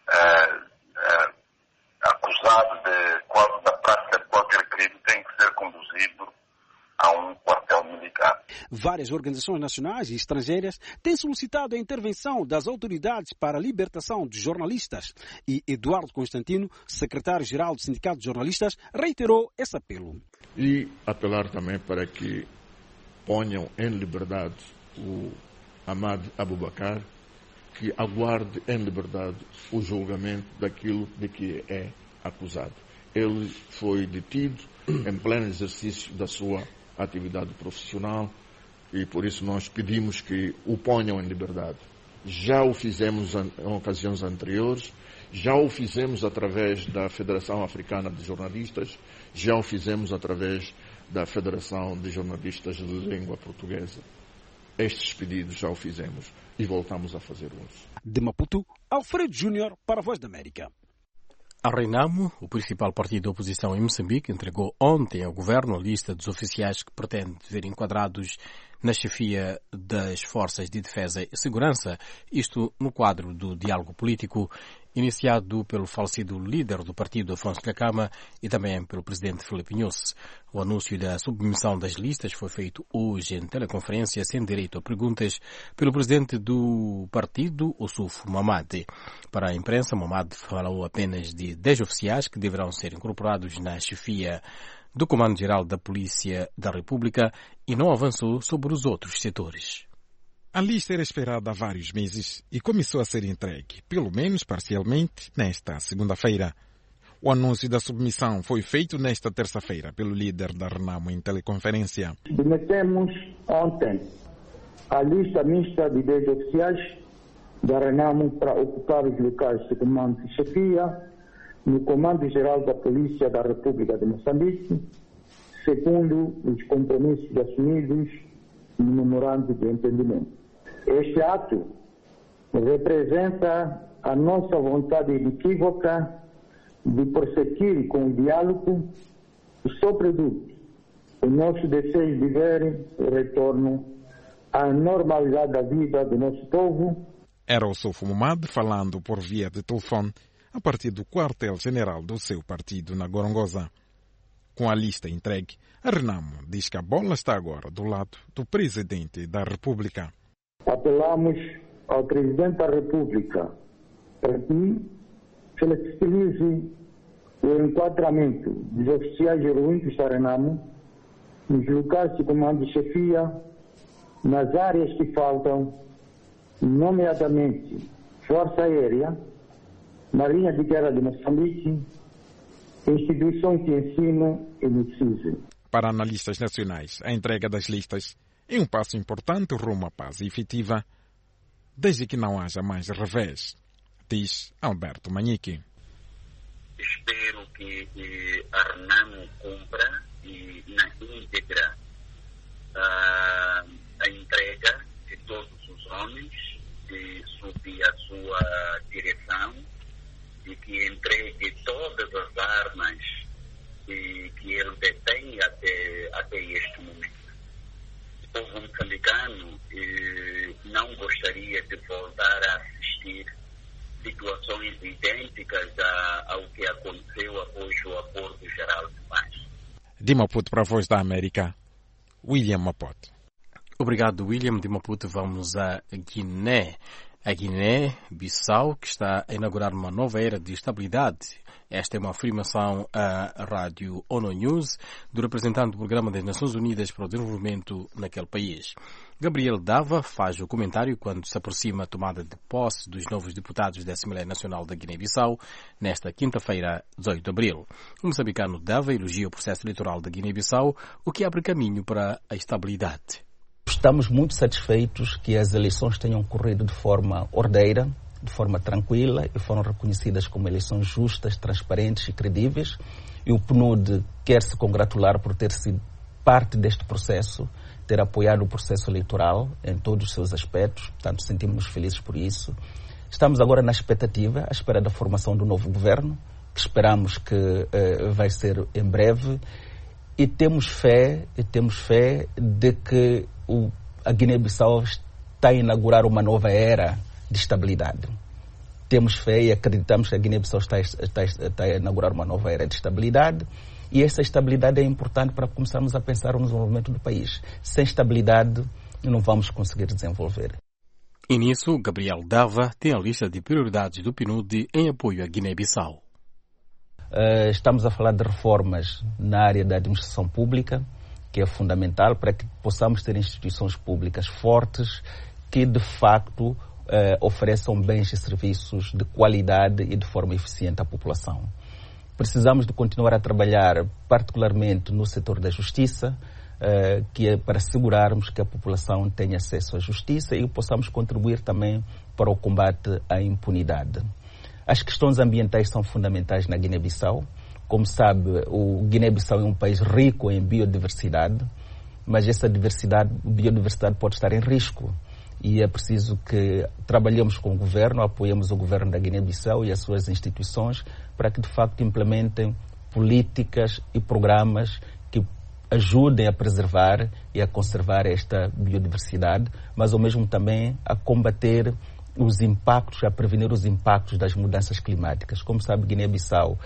acusado da prática de qualquer crime, tem que ser conduzido a um quartel militar. Várias organizações nacionais e estrangeiras têm solicitado a intervenção das autoridades para a libertação de jornalistas e Eduardo Constantino, secretário-geral do Sindicato de Jornalistas, reiterou esse apelo. E apelar também para que ponham em liberdade o Ahmad Abubakar, que aguarde em liberdade o julgamento daquilo de que é acusado. Ele foi detido em pleno exercício da sua atividade profissional e por isso nós pedimos que o ponham em liberdade. Já o fizemos em ocasiões anteriores, já o fizemos através da Federação Africana de Jornalistas, já o fizemos através da Federação de Jornalistas de Língua Portuguesa. Estes pedidos já o fizemos e voltamos a fazer uns. De Maputo, Alfredo Júnior para a Voz da América. A Renamo, o principal partido da oposição em Moçambique, entregou ontem ao governo a lista dos oficiais que pretende ver enquadrados na chefia das Forças de Defesa e Segurança, isto no quadro do diálogo político iniciado pelo falecido líder do partido, Afonso Dhlakama, e também pelo presidente Filipe Nyusi. O anúncio da submissão das listas foi feito hoje em teleconferência, sem direito a perguntas, pelo presidente do partido, Ossuf Mamadi. Para a imprensa, Mamadi falou apenas de 10 oficiais que deverão ser incorporados na chefia do Comando-Geral da Polícia da República e não avançou sobre os outros setores. A lista era esperada há vários meses e começou a ser entregue, pelo menos parcialmente, nesta segunda-feira. O anúncio da submissão foi feito nesta terça-feira pelo líder da Renamo em teleconferência. Submetemos ontem a lista mista de 10 oficiais da Renamo para ocupar os locais de comando e chefia no Comando-Geral da Polícia da República de Moçambique, segundo os compromissos assumidos no memorando de entendimento. Este ato representa a nossa vontade inequívoca de prosseguir com o diálogo e, sobretudo, o nosso desejo de ver o retorno à normalidade da vida do nosso povo. Era o Ossuf Mamadi falando por via de telefone a partir do quartel-general do seu partido na Gorongosa. Com a lista entregue, a Renamo diz que a bola está agora do lado do presidente da República. Apelamos ao presidente da República para que flexibilize o enquadramento dos oficiais heroicos da Renamo nos locais de comando de chefia, nas áreas que faltam, nomeadamente Força Aérea, Marinha de Guerra de Moçambique, instituições de ensino e medicina. Para analistas nacionais, a entrega das listas é um passo importante rumo à paz efetiva, desde que não haja mais revés, diz Alberto Manique. Espero que a Renamo cumpra e na íntegra a entrega de todos os homens sob a sua direção e que entregue todas as armas que ele detém até este momento. O povo moçambicano não gostaria de voltar a assistir situações idênticas ao que aconteceu após o Acordo Geral de Paz. De Maputo para a Voz da América, William Maputo. Obrigado, William. De Maputo vamos a Guiné. A Guiné-Bissau, que está a inaugurar uma nova era de estabilidade. Esta é uma afirmação à rádio ONU News do representante do Programa das Nações Unidas para o Desenvolvimento naquele país. Gabriel Dava faz o comentário quando se aproxima a tomada de posse dos novos deputados da Assembleia Nacional da Guiné-Bissau nesta quinta-feira, 18 de abril. O moçambicano Dava elogia o processo eleitoral da Guiné-Bissau, o que abre caminho para a estabilidade. Estamos muito satisfeitos que as eleições tenham ocorrido de forma ordeira, de forma tranquila e foram reconhecidas como eleições justas, transparentes e credíveis. E o PNUD quer se congratular por ter sido parte deste processo, ter apoiado o processo eleitoral em todos os seus aspectos, portanto sentimos-nos felizes por isso. Estamos agora na expectativa, à espera da formação do novo governo, que esperamos que vai ser em breve, e temos fé de que a Guiné-Bissau está a inaugurar uma nova era de estabilidade. Temos fé e acreditamos que a Guiné-Bissau está a inaugurar uma nova era de estabilidade, e essa estabilidade é importante para começarmos a pensar no desenvolvimento do país. Sem estabilidade não vamos conseguir desenvolver. E nisso, Gabriel Dava tem a lista de prioridades do PNUD em apoio à Guiné-Bissau. Estamos a falar de reformas na área da administração pública, que é fundamental para que possamos ter instituições públicas fortes que, de facto, ofereçam bens e serviços de qualidade e de forma eficiente à população. Precisamos de continuar a trabalhar particularmente no setor da justiça, que é para assegurarmos que a população tenha acesso à justiça e possamos contribuir também para o combate à impunidade. As questões ambientais são fundamentais na Guiné-Bissau. Como sabe, o Guiné-Bissau é um país rico em biodiversidade, mas essa biodiversidade pode estar em risco. E é preciso que trabalhemos com o governo, apoiemos o governo da Guiné-Bissau e as suas instituições para que, de facto, implementem políticas e programas que ajudem a preservar e a conservar esta biodiversidade, mas ao mesmo também a combater os impactos, a prevenir os impactos das mudanças climáticas. Como sabe, Guiné-Bissau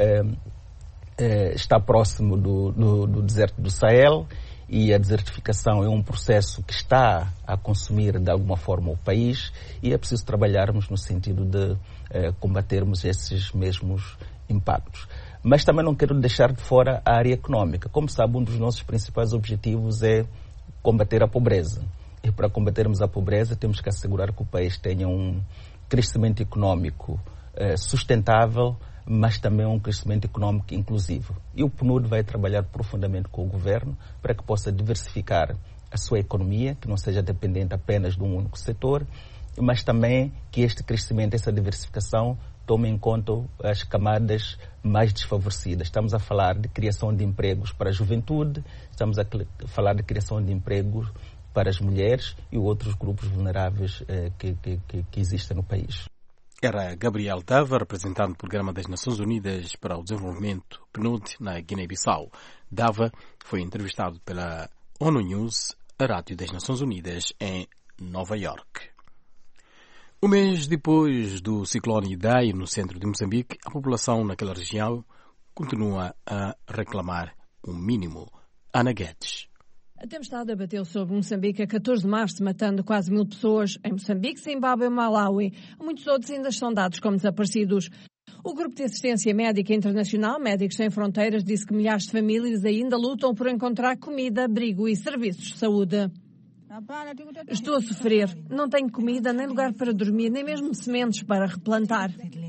está próximo do deserto do Sahel e a desertificação é um processo que está a consumir de alguma forma o país e é preciso trabalharmos no sentido de combatermos esses mesmos impactos. Mas também não quero deixar de fora a área econômica. Como sabe, um dos nossos principais objetivos é combater a pobreza. E para combatermos a pobreza temos que assegurar que o país tenha um crescimento econômico sustentável, mas também um crescimento econômico inclusivo. E o PNUD vai trabalhar profundamente com o governo para que possa diversificar a sua economia, que não seja dependente apenas de um único setor, mas também que este crescimento, essa diversificação, tome em conta as camadas mais desfavorecidas. Estamos a falar de criação de empregos para a juventude, estamos a falar de criação de empregos para as mulheres e outros grupos vulneráveis que existem no país. Era Gabriel Dava, representante do Programa das Nações Unidas para o Desenvolvimento, PNUD, na Guiné-Bissau. Dava foi entrevistado pela ONU News, a rádio das Nações Unidas, em Nova York. Um mês depois do ciclone Idai, no centro de Moçambique, a população naquela região continua a reclamar um mínimo. Ana Guedes. A tempestade abateu sobre Moçambique a 14 de março, matando quase 1000 pessoas em Moçambique, Zimbábue e Malawi. Muitos outros ainda estão dados como desaparecidos. O Grupo de Assistência Médica Internacional, Médicos Sem Fronteiras, disse que milhares de famílias ainda lutam por encontrar comida, abrigo e serviços de saúde. Estou a sofrer. Não tenho comida, nem lugar para dormir, nem mesmo sementes para replantar.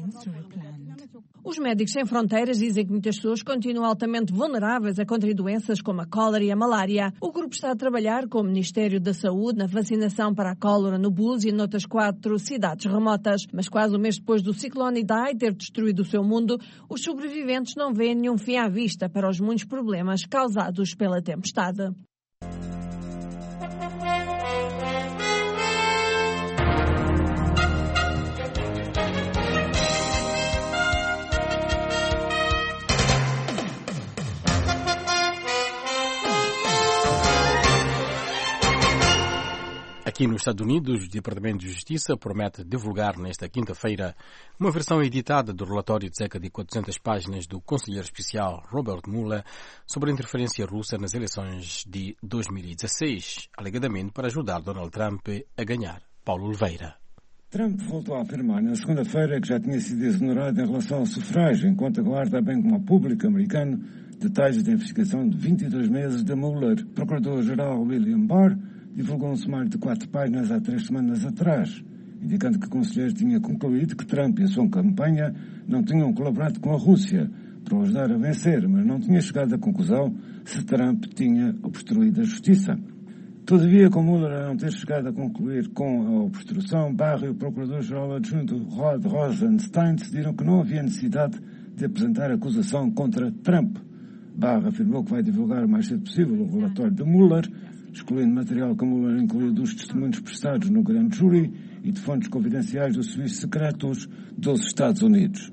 Os Médicos Sem Fronteiras dizem que muitas pessoas continuam altamente vulneráveis a contrair doenças como a cólera e a malária. O grupo está a trabalhar com o Ministério da Saúde na vacinação para a cólera no Búzios e noutras 4 cidades remotas. Mas quase um mês depois do ciclone Idai ter destruído o seu mundo, os sobreviventes não veem nenhum fim à vista para os muitos problemas causados pela tempestade. Aqui nos Estados Unidos, o Departamento de Justiça promete divulgar nesta quinta-feira uma versão editada do relatório de cerca de 400 páginas do conselheiro especial Robert Mueller sobre a interferência russa nas eleições de 2016, alegadamente para ajudar Donald Trump a ganhar. Paulo Oliveira. Trump voltou a afirmar na segunda-feira que já tinha sido exonerado em relação ao sufrágio, enquanto aguarda, bem como ao público americano, detalhes da investigação de 22 meses de Mueller. O procurador-geral William Barr divulgou um sumário de 4 páginas há 3 semanas atrás, indicando que o conselheiro tinha concluído que Trump e a sua campanha não tinham colaborado com a Rússia para o ajudar a vencer, mas não tinha chegado à conclusão se Trump tinha obstruído a justiça. Todavia, com Mueller a não ter chegado a concluir com a obstrução, Barr e o procurador-geral adjunto Rod Rosenstein decidiram que não havia necessidade de apresentar acusação contra Trump. Barr afirmou que vai divulgar o mais cedo possível o relatório de Mueller, excluindo material que Mueller incluiu dos testemunhos prestados no grande júri e de fontes confidenciais dos serviços secretos dos Estados Unidos.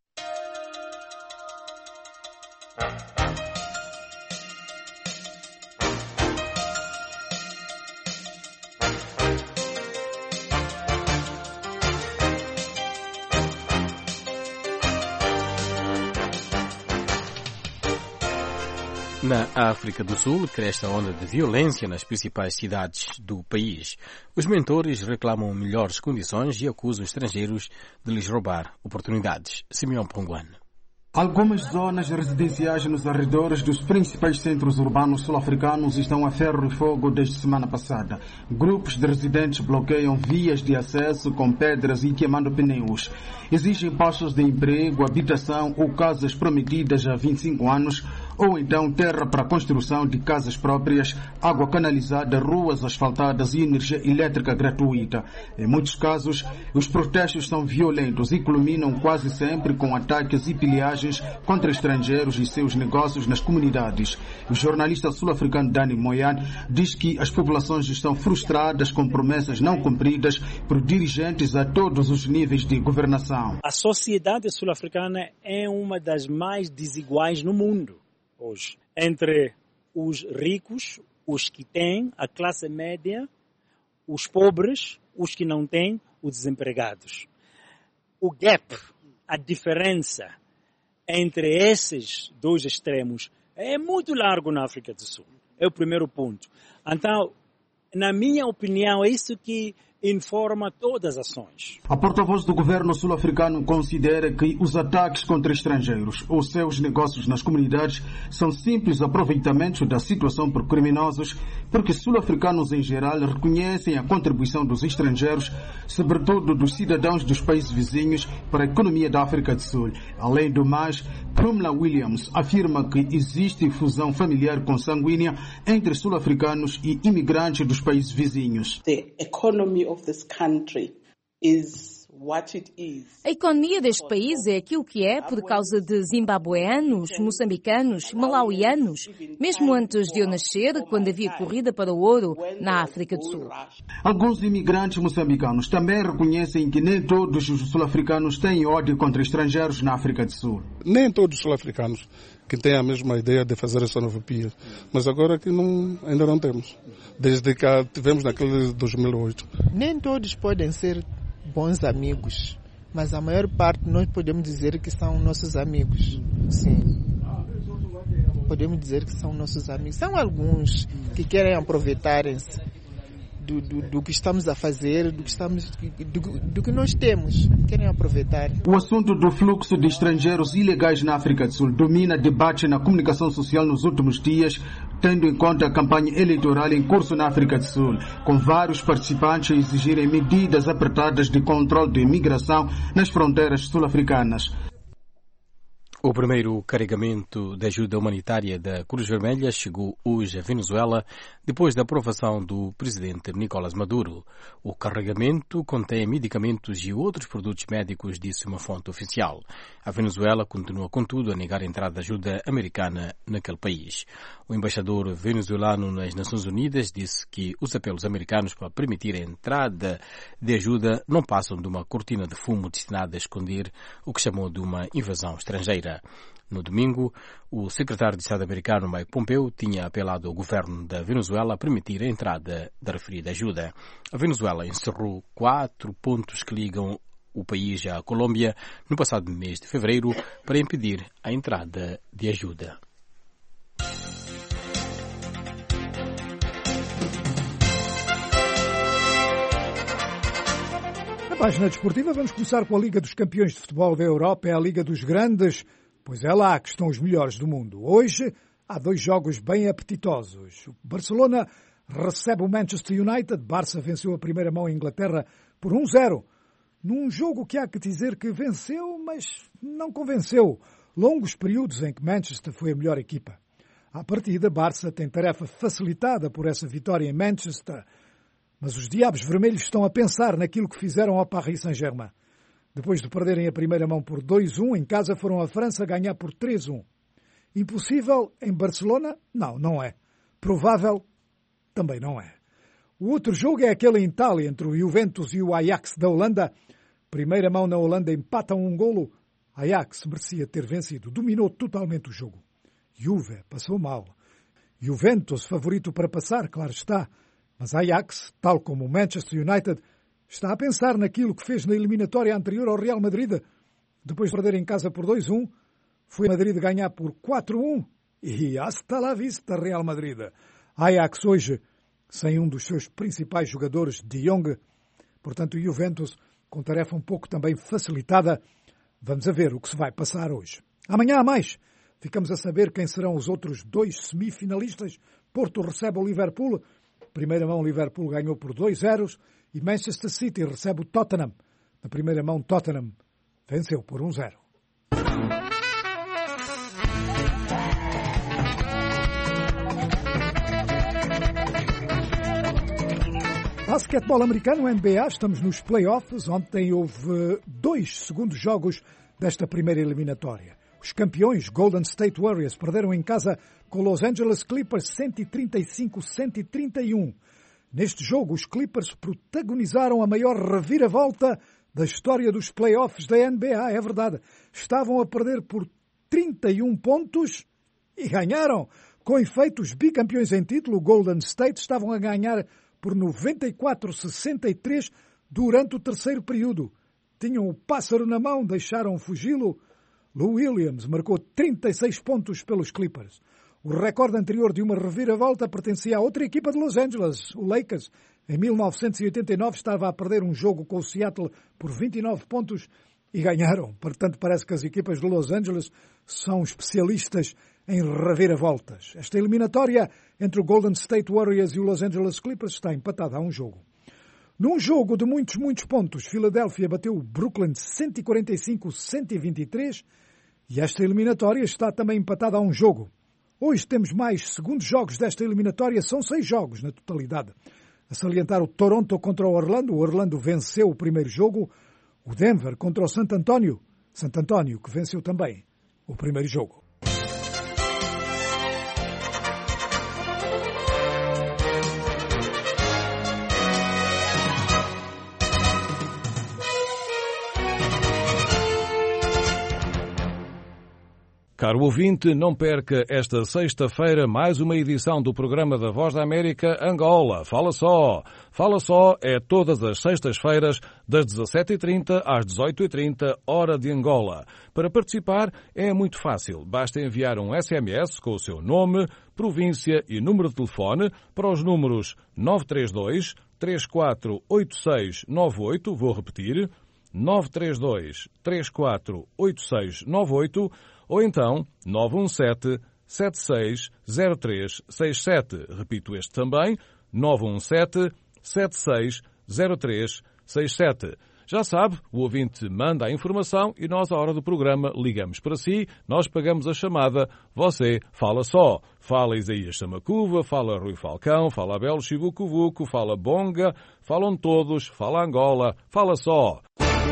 Na África do Sul, cresce a onda de violência nas principais cidades do país. Os mentores reclamam melhores condições e acusam estrangeiros de lhes roubar oportunidades. Simeão Ponguano. Algumas zonas residenciais nos arredores dos principais centros urbanos sul-africanos estão a ferro e fogo desde semana passada. Grupos de residentes bloqueiam vias de acesso com pedras e queimando pneus. Exigem postos de emprego, habitação ou casas prometidas há 25 anos, ou então terra para a construção de casas próprias, água canalizada, ruas asfaltadas e energia elétrica gratuita. Em muitos casos, os protestos são violentos e culminam quase sempre com ataques e pilhagens contra estrangeiros e seus negócios nas comunidades. O jornalista sul-africano Dani Moyan diz que as populações estão frustradas com promessas não cumpridas por dirigentes a todos os níveis de governação. A sociedade sul-africana é uma das mais desiguais no mundo hoje, entre os ricos, os que têm, a classe média, os pobres, os que não têm, os desempregados. O gap, a diferença entre esses dois extremos é muito largo na África do Sul. É o primeiro ponto. Então, na minha opinião, é isso que informa todas as ações. A porta-voz do governo sul-africano considera que os ataques contra estrangeiros ou seus negócios nas comunidades são simples aproveitamentos da situação por criminosos, porque sul-africanos em geral reconhecem a contribuição dos estrangeiros, sobretudo dos cidadãos dos países vizinhos, para a economia da África do Sul. Além do mais, Pumla Williams afirma que existe fusão familiar consanguínea entre sul-africanos e imigrantes dos países vizinhos. The economy of this country is what it is. A economia deste país é aquilo que é por causa de zimbabueanos, moçambicanos, malauianos, mesmo antes de eu nascer, quando havia corrida para o ouro na África do Sul. Alguns imigrantes moçambicanos também reconhecem que nem todos os sul-africanos têm ódio contra estrangeiros na África do Sul. Nem todos os sul-africanos que têm a mesma ideia de fazer essa nova pia, mas agora que ainda não temos, desde que tivemos naquele 2008. Nem todos podem ser bons amigos, mas a maior parte nós podemos dizer que são nossos amigos. Sim. Podemos dizer que são nossos amigos. São alguns que querem aproveitarem-se do que estamos a fazer, do que nós temos. Querem aproveitar. O assunto do fluxo de estrangeiros ilegais na África do Sul domina debate na comunicação social nos últimos dias, tendo em conta a campanha eleitoral em curso na África do Sul, com vários participantes a exigirem medidas apertadas de controle de imigração nas fronteiras sul-africanas. O primeiro carregamento de ajuda humanitária da Cruz Vermelha chegou hoje à Venezuela depois da aprovação do presidente Nicolás Maduro. O carregamento contém medicamentos e outros produtos médicos, disse uma fonte oficial. A Venezuela continua, contudo, a negar a entrada de ajuda americana naquele país. O embaixador venezuelano nas Nações Unidas disse que os apelos americanos para permitir a entrada de ajuda não passam de uma cortina de fumo destinada a esconder o que chamou de uma invasão estrangeira. No domingo, o secretário de Estado americano Mike Pompeo tinha apelado ao governo da Venezuela a permitir a entrada da referida ajuda. A Venezuela encerrou 4 pontos que ligam o país à Colômbia no passado mês de fevereiro para impedir a entrada de ajuda. A página desportiva, vamos começar com a Liga dos Campeões de Futebol da Europa. É a Liga dos Grandes, pois é lá que estão os melhores do mundo. Hoje há 2 jogos bem apetitosos. O Barcelona recebe o Manchester United. Barça venceu a primeira mão em Inglaterra por 1-0. Num jogo que há que dizer que venceu, mas não convenceu. Longos períodos em que Manchester foi a melhor equipa. À partida, Barça tem tarefa facilitada por essa vitória em Manchester. Mas os Diabos Vermelhos estão a pensar naquilo que fizeram ao Paris Saint-Germain. Depois de perderem a primeira mão por 2-1, em casa foram à França ganhar por 3-1. Impossível em Barcelona? Não, não é. Provável? Também não é. O outro jogo é aquele em Itália, entre o Juventus e o Ajax da Holanda. Primeira mão na Holanda, empatam 1-golo. Ajax merecia ter vencido, dominou totalmente o jogo. Juve passou mal. Juventus favorito para passar, claro está. Mas Ajax, tal como o Manchester United, está a pensar naquilo que fez na eliminatória anterior ao Real Madrid. Depois de perder em casa por 2-1, foi a Madrid ganhar por 4-1 e hasta la vista Real Madrid. Ajax hoje sem um dos seus principais jogadores, De Jong. Portanto, o Juventus com tarefa um pouco também facilitada. Vamos a ver o que se vai passar hoje. Amanhã há mais. Ficamos a saber quem serão os outros 2 semifinalistas. Porto recebe o Liverpool. Primeira mão, Liverpool ganhou por 2-0 e Manchester City recebe o Tottenham. Na primeira mão, Tottenham venceu por 1-0. Basquetebol americano, NBA, estamos nos playoffs. Ontem houve 2 segundos jogos desta primeira eliminatória. Os campeões Golden State Warriors perderam em casa com Los Angeles Clippers 135-131. Neste jogo, os Clippers protagonizaram a maior reviravolta da história dos playoffs da NBA. É verdade. Estavam a perder por 31 pontos e ganharam. Com efeito, os bicampeões em título, o Golden State, estavam a ganhar por 94-63 durante o terceiro período. Tinham o pássaro na mão, deixaram fugi-lo. Lou Williams marcou 36 pontos pelos Clippers. O recorde anterior de uma reviravolta pertencia a outra equipa de Los Angeles, o Lakers. Em 1989 estava a perder um jogo com o Seattle por 29 pontos e ganharam. Portanto, parece que as equipas de Los Angeles são especialistas em reviravoltas. Esta eliminatória entre o Golden State Warriors e o Los Angeles Clippers está empatada a um jogo. Num jogo de muitos pontos, Filadélfia bateu o Brooklyn 145-123 e esta eliminatória está também empatada a um jogo. Hoje temos mais segundos jogos desta eliminatória, são 6 jogos na totalidade. A salientar o Toronto contra o Orlando venceu o primeiro jogo. O Denver contra o San Antonio que venceu também o primeiro jogo. Caro ouvinte, não perca esta sexta-feira mais uma edição do programa da Voz da América Angola. Fala só! Fala só é todas as sextas-feiras das 17h30 às 18h30, hora de Angola. Para participar é muito fácil. Basta enviar um SMS com o seu nome, província e número de telefone para os números 932 348698, vou repetir, 932 348698, ou então 917-760367. Repito este também, 917-760367. Já sabe, o ouvinte manda a informação e nós, à hora do programa, ligamos para si, nós pagamos a chamada, você fala só. Fala Isaías Samacuva, fala Rui Falcão, fala Abel Chivucovuco, fala Bonga, falam todos, fala Angola, fala só.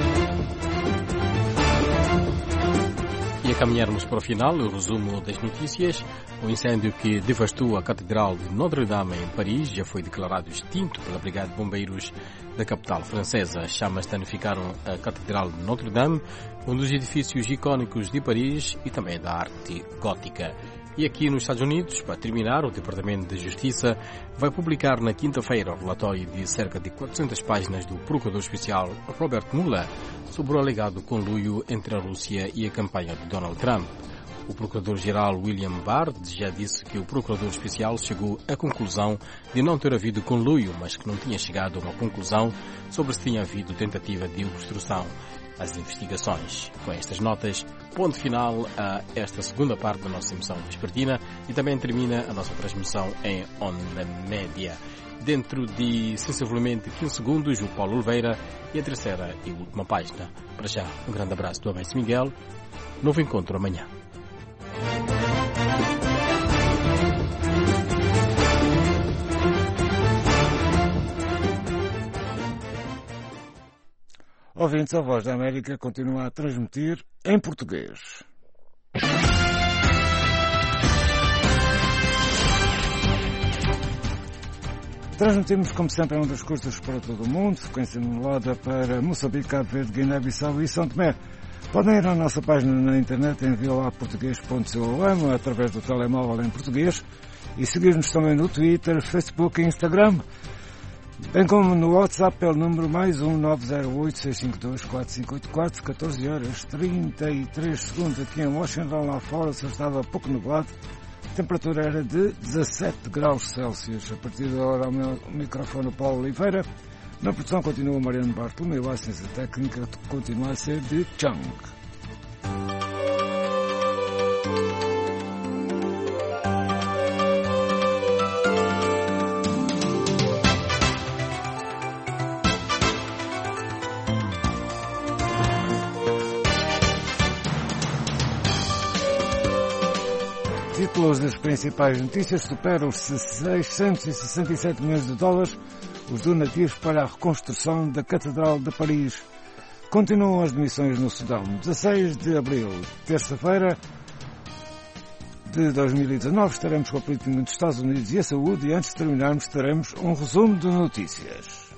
E a caminharmos para o final, o resumo das notícias. O incêndio que devastou a Catedral de Notre-Dame em Paris já foi declarado extinto pela Brigada de Bombeiros da capital francesa. As chamas danificaram a Catedral de Notre-Dame, um dos edifícios icónicos de Paris e também da arte gótica. E aqui nos Estados Unidos, para terminar, o Departamento de Justiça vai publicar na quinta-feira o relatório de cerca de 400 páginas do Procurador Especial Robert Mueller sobre o alegado conluio entre a Rússia e a campanha de Donald Trump. O Procurador-Geral William Barr já disse que o Procurador Especial chegou à conclusão de não ter havido conluio, mas que não tinha chegado a uma conclusão sobre se tinha havido tentativa de obstrução às investigações. Com estas notas, ponto final a esta segunda parte da nossa emissão vespertina e também termina a nossa transmissão em onda média. Dentro de sensivelmente 15 segundos, o Paulo Oliveira e a terceira e última página. Para já, um grande abraço do Abenço Miguel. Novo encontro amanhã. Ouvintes, a Voz da América continua a transmitir em português. Transmitimos, como sempre, em ondas curtas para todo o mundo, frequência modulada para Moçambique, Cabo Verde, Guiné-Bissau e São Tomé. Podem ir à nossa página na internet em violaportuguês.com através do telemóvel em português e seguir-nos também no Twitter, Facebook e Instagram, bem como no WhatsApp pelo número +1 908 652 4584, 14 horas 33 segundos aqui em Washington. Lá fora só estava pouco nublado, a temperatura era de 17 graus Celsius. A partir de agora ao meu microfone Paulo Oliveira. Na produção continua Mariano Bartolomeu, a assistência técnica continua a ser de Chang. Títulos das principais notícias: superam os 667 milhões de dólares os donativos para a reconstrução da Catedral de Paris. Continuam as demissões no Sudão. 16 de abril, terça-feira de 2019, estaremos com a política dos Estados Unidos e a saúde, e antes de terminarmos teremos um resumo de notícias.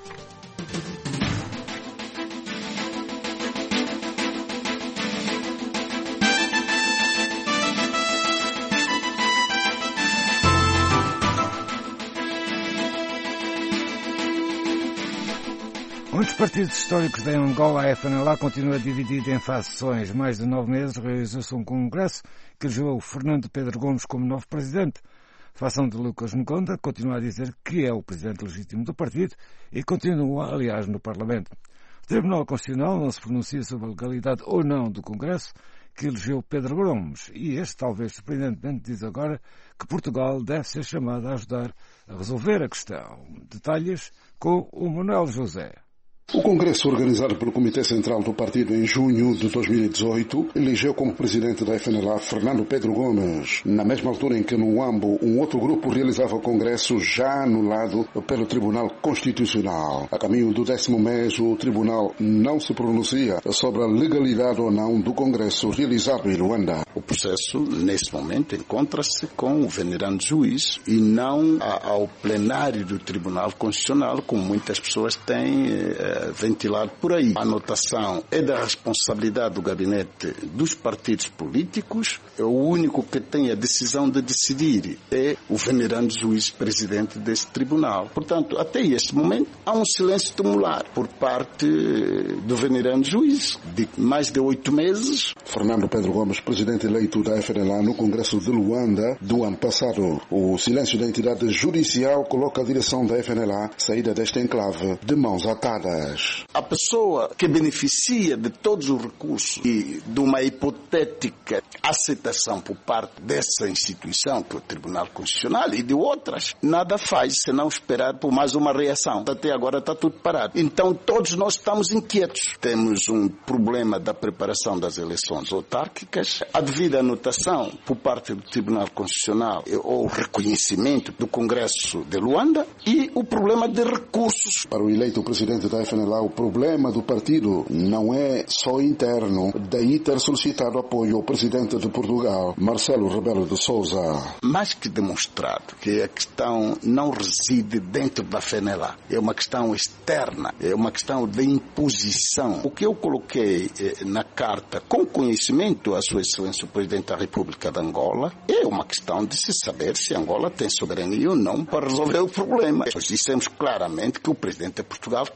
Um dos partidos históricos da Angola, a FNLA, continua dividido em facções. Mais de 9 meses realizou-se um congresso que elegeu Fernando Pedro Gomes como novo presidente. A facção de Lucas Ngonda continua a dizer que é o presidente legítimo do partido e continua, aliás, no Parlamento. O Tribunal Constitucional não se pronuncia sobre a legalidade ou não do congresso que elegeu Pedro Gomes e este, talvez surpreendentemente, diz agora que Portugal deve ser chamado a ajudar a resolver a questão. Detalhes com o Manuel José. O congresso organizado pelo Comitê Central do Partido em junho de 2018 elegeu como presidente da FNLA Fernando Pedro Gomes, na mesma altura em que no Huambo um outro grupo realizava o congresso já anulado pelo Tribunal Constitucional. A caminho do 10º mês, o Tribunal não se pronuncia sobre a legalidade ou não do congresso realizado em Luanda. O processo, nesse momento, encontra-se com o venerando juiz e não ao plenário do Tribunal Constitucional, como muitas pessoas têm ventilado por aí. A anotação é da responsabilidade do gabinete dos partidos políticos. O único que tem a decisão de decidir é o venerando juiz presidente desse tribunal. Portanto, até este momento, há um silêncio tumular por parte do venerando juiz de mais de 8 meses. Fernando Pedro Gomes, presidente eleito da FNLA no Congresso de Luanda do ano passado. O silêncio da entidade judicial coloca a direção da FNLA saída desta enclave de mãos atadas. A pessoa que beneficia de todos os recursos e de uma hipotética aceitação por parte dessa instituição, que é o Tribunal Constitucional, e de outras, nada faz senão esperar por mais uma reação. Até agora está tudo parado. Então todos nós estamos inquietos. Temos um problema da preparação das eleições autárquicas, a devida anotação por parte do Tribunal Constitucional ou reconhecimento do Congresso de Luanda e o problema de recursos. Para o eleito presidente da FNLA, o problema do partido não é só interno, daí ter solicitado apoio ao presidente de Portugal, Marcelo Rebelo de Sousa. Mais que demonstrado que a questão não reside dentro da FNLA, é uma questão externa, é uma questão de imposição. O que eu coloquei na carta, com conhecimento à Sua Excelência o Presidente da República de Angola, é uma questão de se saber se Angola tem soberania ou não para resolver o problema. Nós dissemos claramente que o Presidente de Portugal tem uma palavra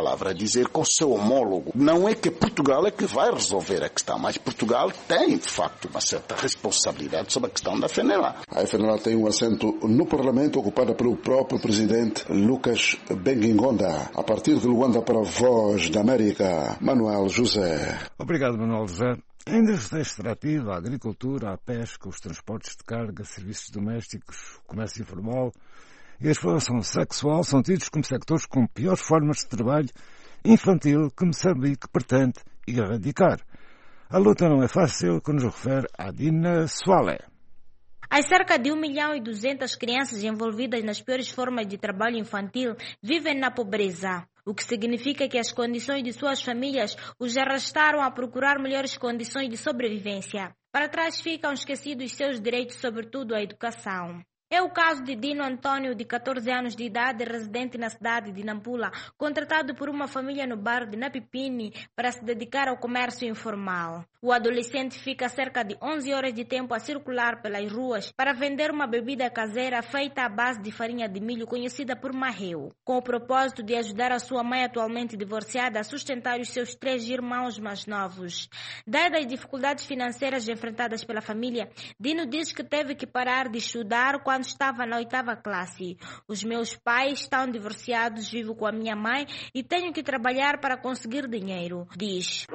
palavra, a dizer que o seu homólogo, não é que Portugal é que vai resolver a questão, mas Portugal tem, de facto, uma certa responsabilidade sobre a questão da FNLA. A FNLA tem um assento no Parlamento ocupada pelo próprio presidente Lucas Benguingonda. A partir de Luanda para a Voz da América, Manuel José. Obrigado, Manuel José. A indústria extrativa, a agricultura, a pesca, os transportes de carga, serviços domésticos, o comércio informal e a exploração sexual são tidos como sectores com piores formas de trabalho infantil que Moçambique pretende erradicar. A luta não é fácil, como nos refere a Dina Soale. As cerca de 1.200.000 crianças envolvidas nas piores formas de trabalho infantil vivem na pobreza, o que significa que as condições de suas famílias os arrastaram a procurar melhores condições de sobrevivência. Para trás ficam esquecidos seus direitos, sobretudo à educação. É o caso de Dino Antônio, de 14 anos de idade, residente na cidade de Nampula, contratado por uma família no bairro de Napipini para se dedicar ao comércio informal. O adolescente fica cerca de 11 horas de tempo a circular pelas ruas para vender uma bebida caseira feita à base de farinha de milho, conhecida por marreu, com o propósito de ajudar a sua mãe, atualmente divorciada, a sustentar os seus 3 irmãos mais novos. Dadas as dificuldades financeiras enfrentadas pela família, Dino diz que teve que parar de estudar quando estava na 8ª classe. Os meus pais estão divorciados, vivo com a minha mãe e tenho que trabalhar para conseguir dinheiro, diz.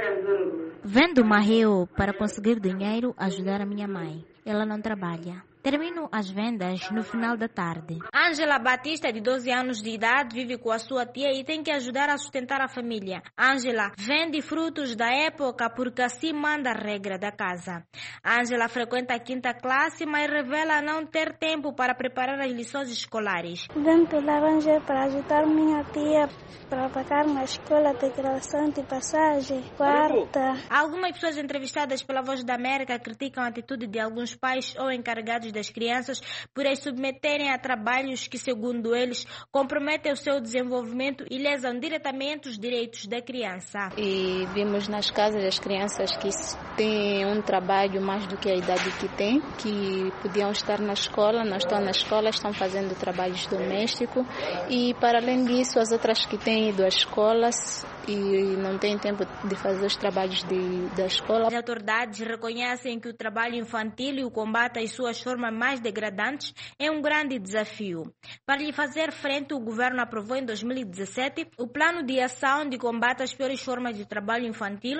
Vendo marreu para conseguir dinheiro, ajudar a minha mãe. Ela não trabalha. Termino as vendas no final da tarde. Ângela Batista, de 12 anos de idade, vive com a sua tia e tem que ajudar a sustentar a família. Ângela vende frutos da época porque assim manda a regra da casa. Ângela frequenta a 5ª classe, mas revela não ter tempo para preparar as lições escolares. Vendo laranja para ajudar minha tia para pagar na escola de graduação de passagem, quarta. Algumas pessoas entrevistadas pela Voz da América criticam a atitude de alguns pais ou encarregados das crianças por as submeterem a trabalhos que, segundo eles, comprometem o seu desenvolvimento e lesam diretamente os direitos da criança. E vimos nas casas as crianças que têm um trabalho mais do que a idade que têm, que podiam estar na escola, não estão na escola, estão fazendo trabalhos domésticos e, para além disso, as outras que têm ido às escolas e não têm tempo de fazer os trabalhos da escola. As autoridades reconhecem que o trabalho infantil e o combate às suas formas mais degradantes é um grande desafio. Para lhe fazer frente, o governo aprovou em 2017 o Plano de Ação de Combate às Piores Formas de Trabalho Infantil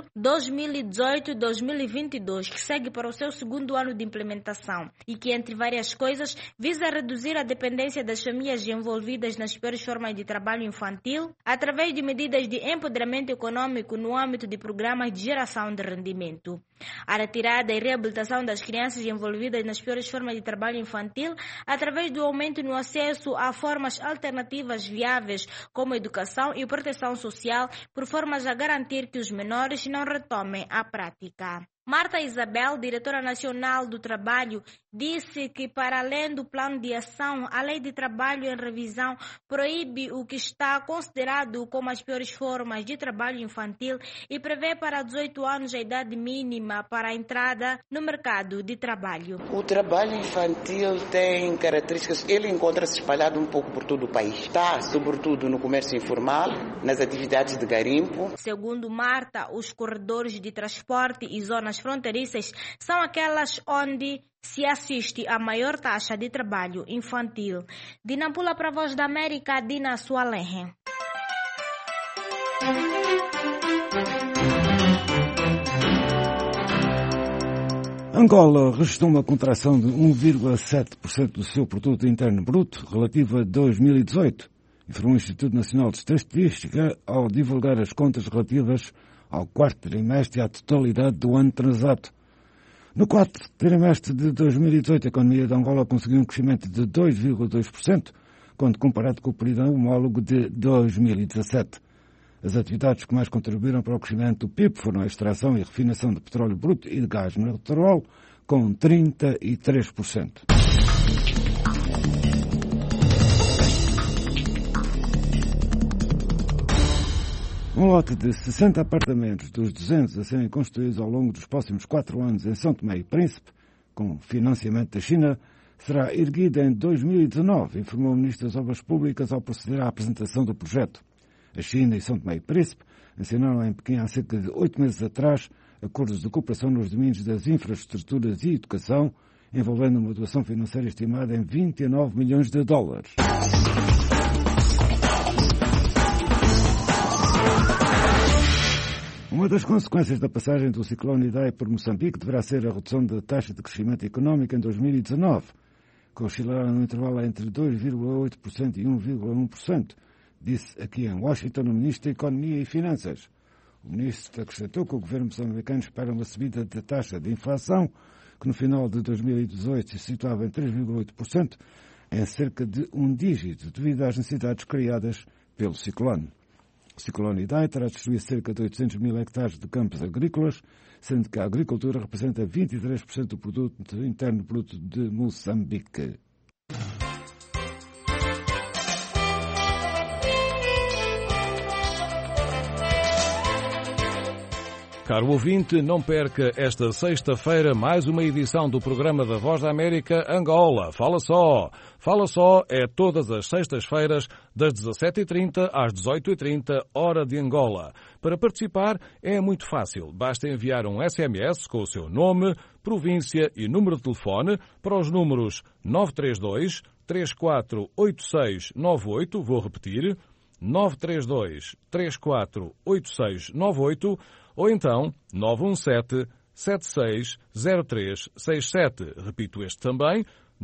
2018-2022, que segue para o seu 2º ano de implementação e que, entre várias coisas, visa reduzir a dependência das famílias envolvidas nas piores formas de trabalho infantil através de medidas de empoderamento econômico no âmbito de programas de geração de rendimento. A retirada e reabilitação das crianças envolvidas nas piores formas de trabalho infantil através do aumento no acesso a formas alternativas viáveis como educação e proteção social, por formas a garantir que os menores não retomem a prática. Marta Isabel, diretora nacional do trabalho, disse que, para além do plano de ação, a lei de trabalho em revisão proíbe o que está considerado como as piores formas de trabalho infantil e prevê para 18 anos a idade mínima para a entrada no mercado de trabalho. O trabalho infantil tem características, ele encontra-se espalhado um pouco por todo o país. Está, sobretudo, no comércio informal, nas atividades de garimpo. Segundo Marta, os corredores de transporte e zonas fronteiriças são aquelas onde se assiste a maior taxa de trabalho infantil. De Nampula para a Voz da América, Dina Soale. Angola registrou uma contração de 1,7% do seu produto interno bruto relativo a 2018, informou o Instituto Nacional de Estatística ao divulgar as contas relativas ao 4º trimestre e à totalidade do ano transato. No 4º trimestre de 2018, a economia de Angola conseguiu um crescimento de 2,2%, quando comparado com o período homólogo de 2017. As atividades que mais contribuíram para o crescimento do PIB foram a extração e refinação de petróleo bruto e de gás natural, com 33%. Um lote de 60 apartamentos dos 200 a serem construídos ao longo dos próximos 4 anos em São Tomé e Príncipe, com financiamento da China, será erguido em 2019, informou o Ministro das Obras Públicas ao proceder à apresentação do projeto. A China e São Tomé e Príncipe assinaram em Pequim há cerca de 8 meses atrás acordos de cooperação nos domínios das infraestruturas e educação, envolvendo uma doação financeira estimada em 29 milhões de dólares. Uma das consequências da passagem do ciclone Idai por Moçambique deverá ser a redução da taxa de crescimento económico em 2019, que oscilará no intervalo entre 2,8% e 1,1%, disse aqui em Washington o Ministro da Economia e Finanças. O Ministro acrescentou que o governo moçambicano espera uma subida da taxa de inflação, que no final de 2018 se situava em 3,8%, em cerca de um dígito, devido às necessidades criadas pelo ciclone. O ciclone Idai terá destruído cerca de 800 mil hectares de campos agrícolas, sendo que a agricultura representa 23% do produto interno bruto de Moçambique. Caro ouvinte, não perca esta sexta-feira mais uma edição do programa da Voz da América Angola. Fala só! Fala só é todas as sextas-feiras das 17h30 às 18h30, hora de Angola. Para participar é muito fácil. Basta enviar um SMS com o seu nome, província e número de telefone para os números 932 348698, vou repetir, 932 348698, ou então 917-760367. Repito este também,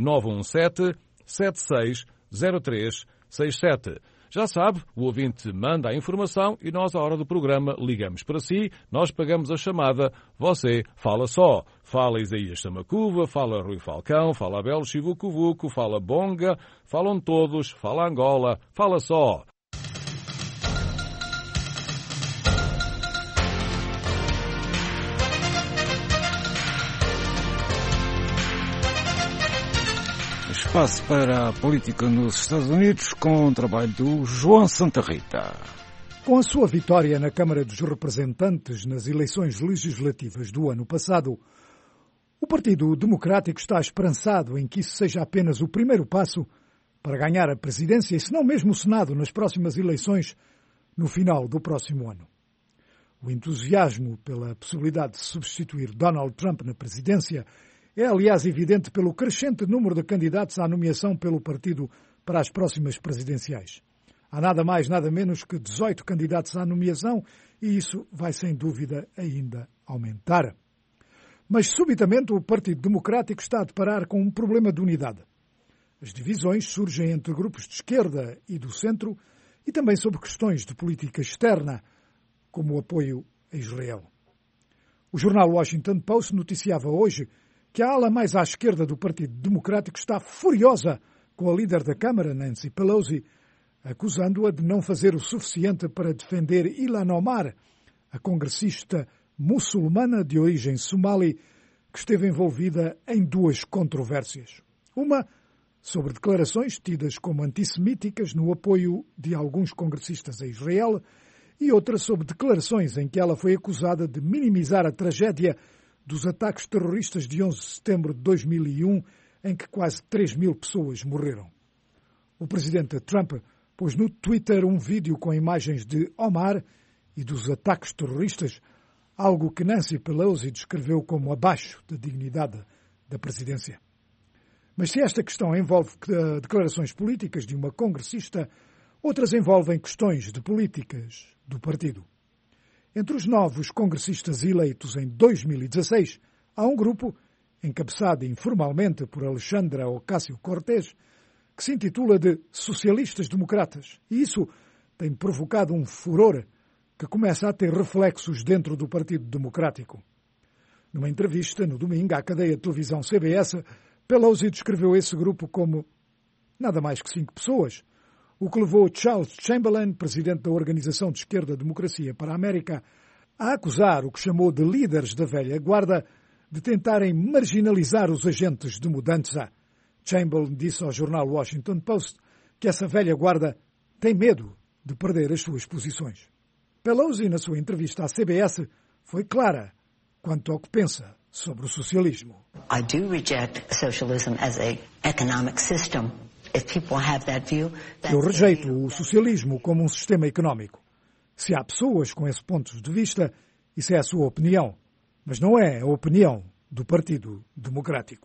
917-760367. Já sabe, o ouvinte manda a informação e nós, à hora do programa, ligamos para si, nós pagamos a chamada, você fala só. Fala Isaías Samacuva, fala Rui Falcão, fala Abel Chivucuvuco, fala Bonga, falam todos, fala Angola, fala só. Espaço para a política nos Estados Unidos com o trabalho do João Santa Rita. Com a sua vitória na Câmara dos Representantes nas eleições legislativas do ano passado, o Partido Democrático está esperançado em que isso seja apenas o primeiro passo para ganhar a presidência e, se não mesmo o Senado, nas próximas eleições no final do próximo ano. O entusiasmo pela possibilidade de substituir Donald Trump na presidência é, aliás, evidente pelo crescente número de candidatos à nomeação pelo partido para as próximas presidenciais. Há nada mais, nada menos que 18 candidatos à nomeação e isso vai, sem dúvida, ainda aumentar. Mas, subitamente, o Partido Democrático está a deparar com um problema de unidade. As divisões surgem entre grupos de esquerda e do centro e também sobre questões de política externa, como o apoio a Israel. O jornal Washington Post noticiava hoje que a ala mais à esquerda do Partido Democrático está furiosa com a líder da Câmara, Nancy Pelosi, acusando-a de não fazer o suficiente para defender Ilhan Omar, a congressista muçulmana de origem somali, que esteve envolvida em duas controvérsias. Uma sobre declarações tidas como antissemíticas no apoio de alguns congressistas a Israel e outra sobre declarações em que ela foi acusada de minimizar a tragédia dos ataques terroristas de 11 de setembro de 2001, em que quase 3.000 pessoas morreram. O presidente Trump pôs no Twitter um vídeo com imagens de Omar e dos ataques terroristas, algo que Nancy Pelosi descreveu como abaixo da dignidade da presidência. Mas se esta questão envolve declarações políticas de uma congressista, outras envolvem questões de políticas do partido. Entre os novos congressistas eleitos em 2016, há um grupo, encabeçado informalmente por Alexandra Ocasio-Cortez, que se intitula de Socialistas Democratas. E isso tem provocado um furor que começa a ter reflexos dentro do Partido Democrático. Numa entrevista, no domingo, à cadeia de televisão CBS, Pelosi descreveu esse grupo como nada mais que 5 pessoas, o que levou Charles Chamberlain, presidente da Organização de Esquerda Democracia para a América, a acusar o que chamou de líderes da velha guarda de tentarem marginalizar os agentes de mudança. Chamberlain disse ao jornal Washington Post que essa velha guarda tem medo de perder as suas posições. Pelosi, na sua entrevista à CBS, foi clara quanto ao que pensa sobre o socialismo. I do reject socialism as an economic system. Eu rejeito o socialismo como um sistema económico. Se há pessoas com esse ponto de vista, isso é a sua opinião, mas não é a opinião do Partido Democrático.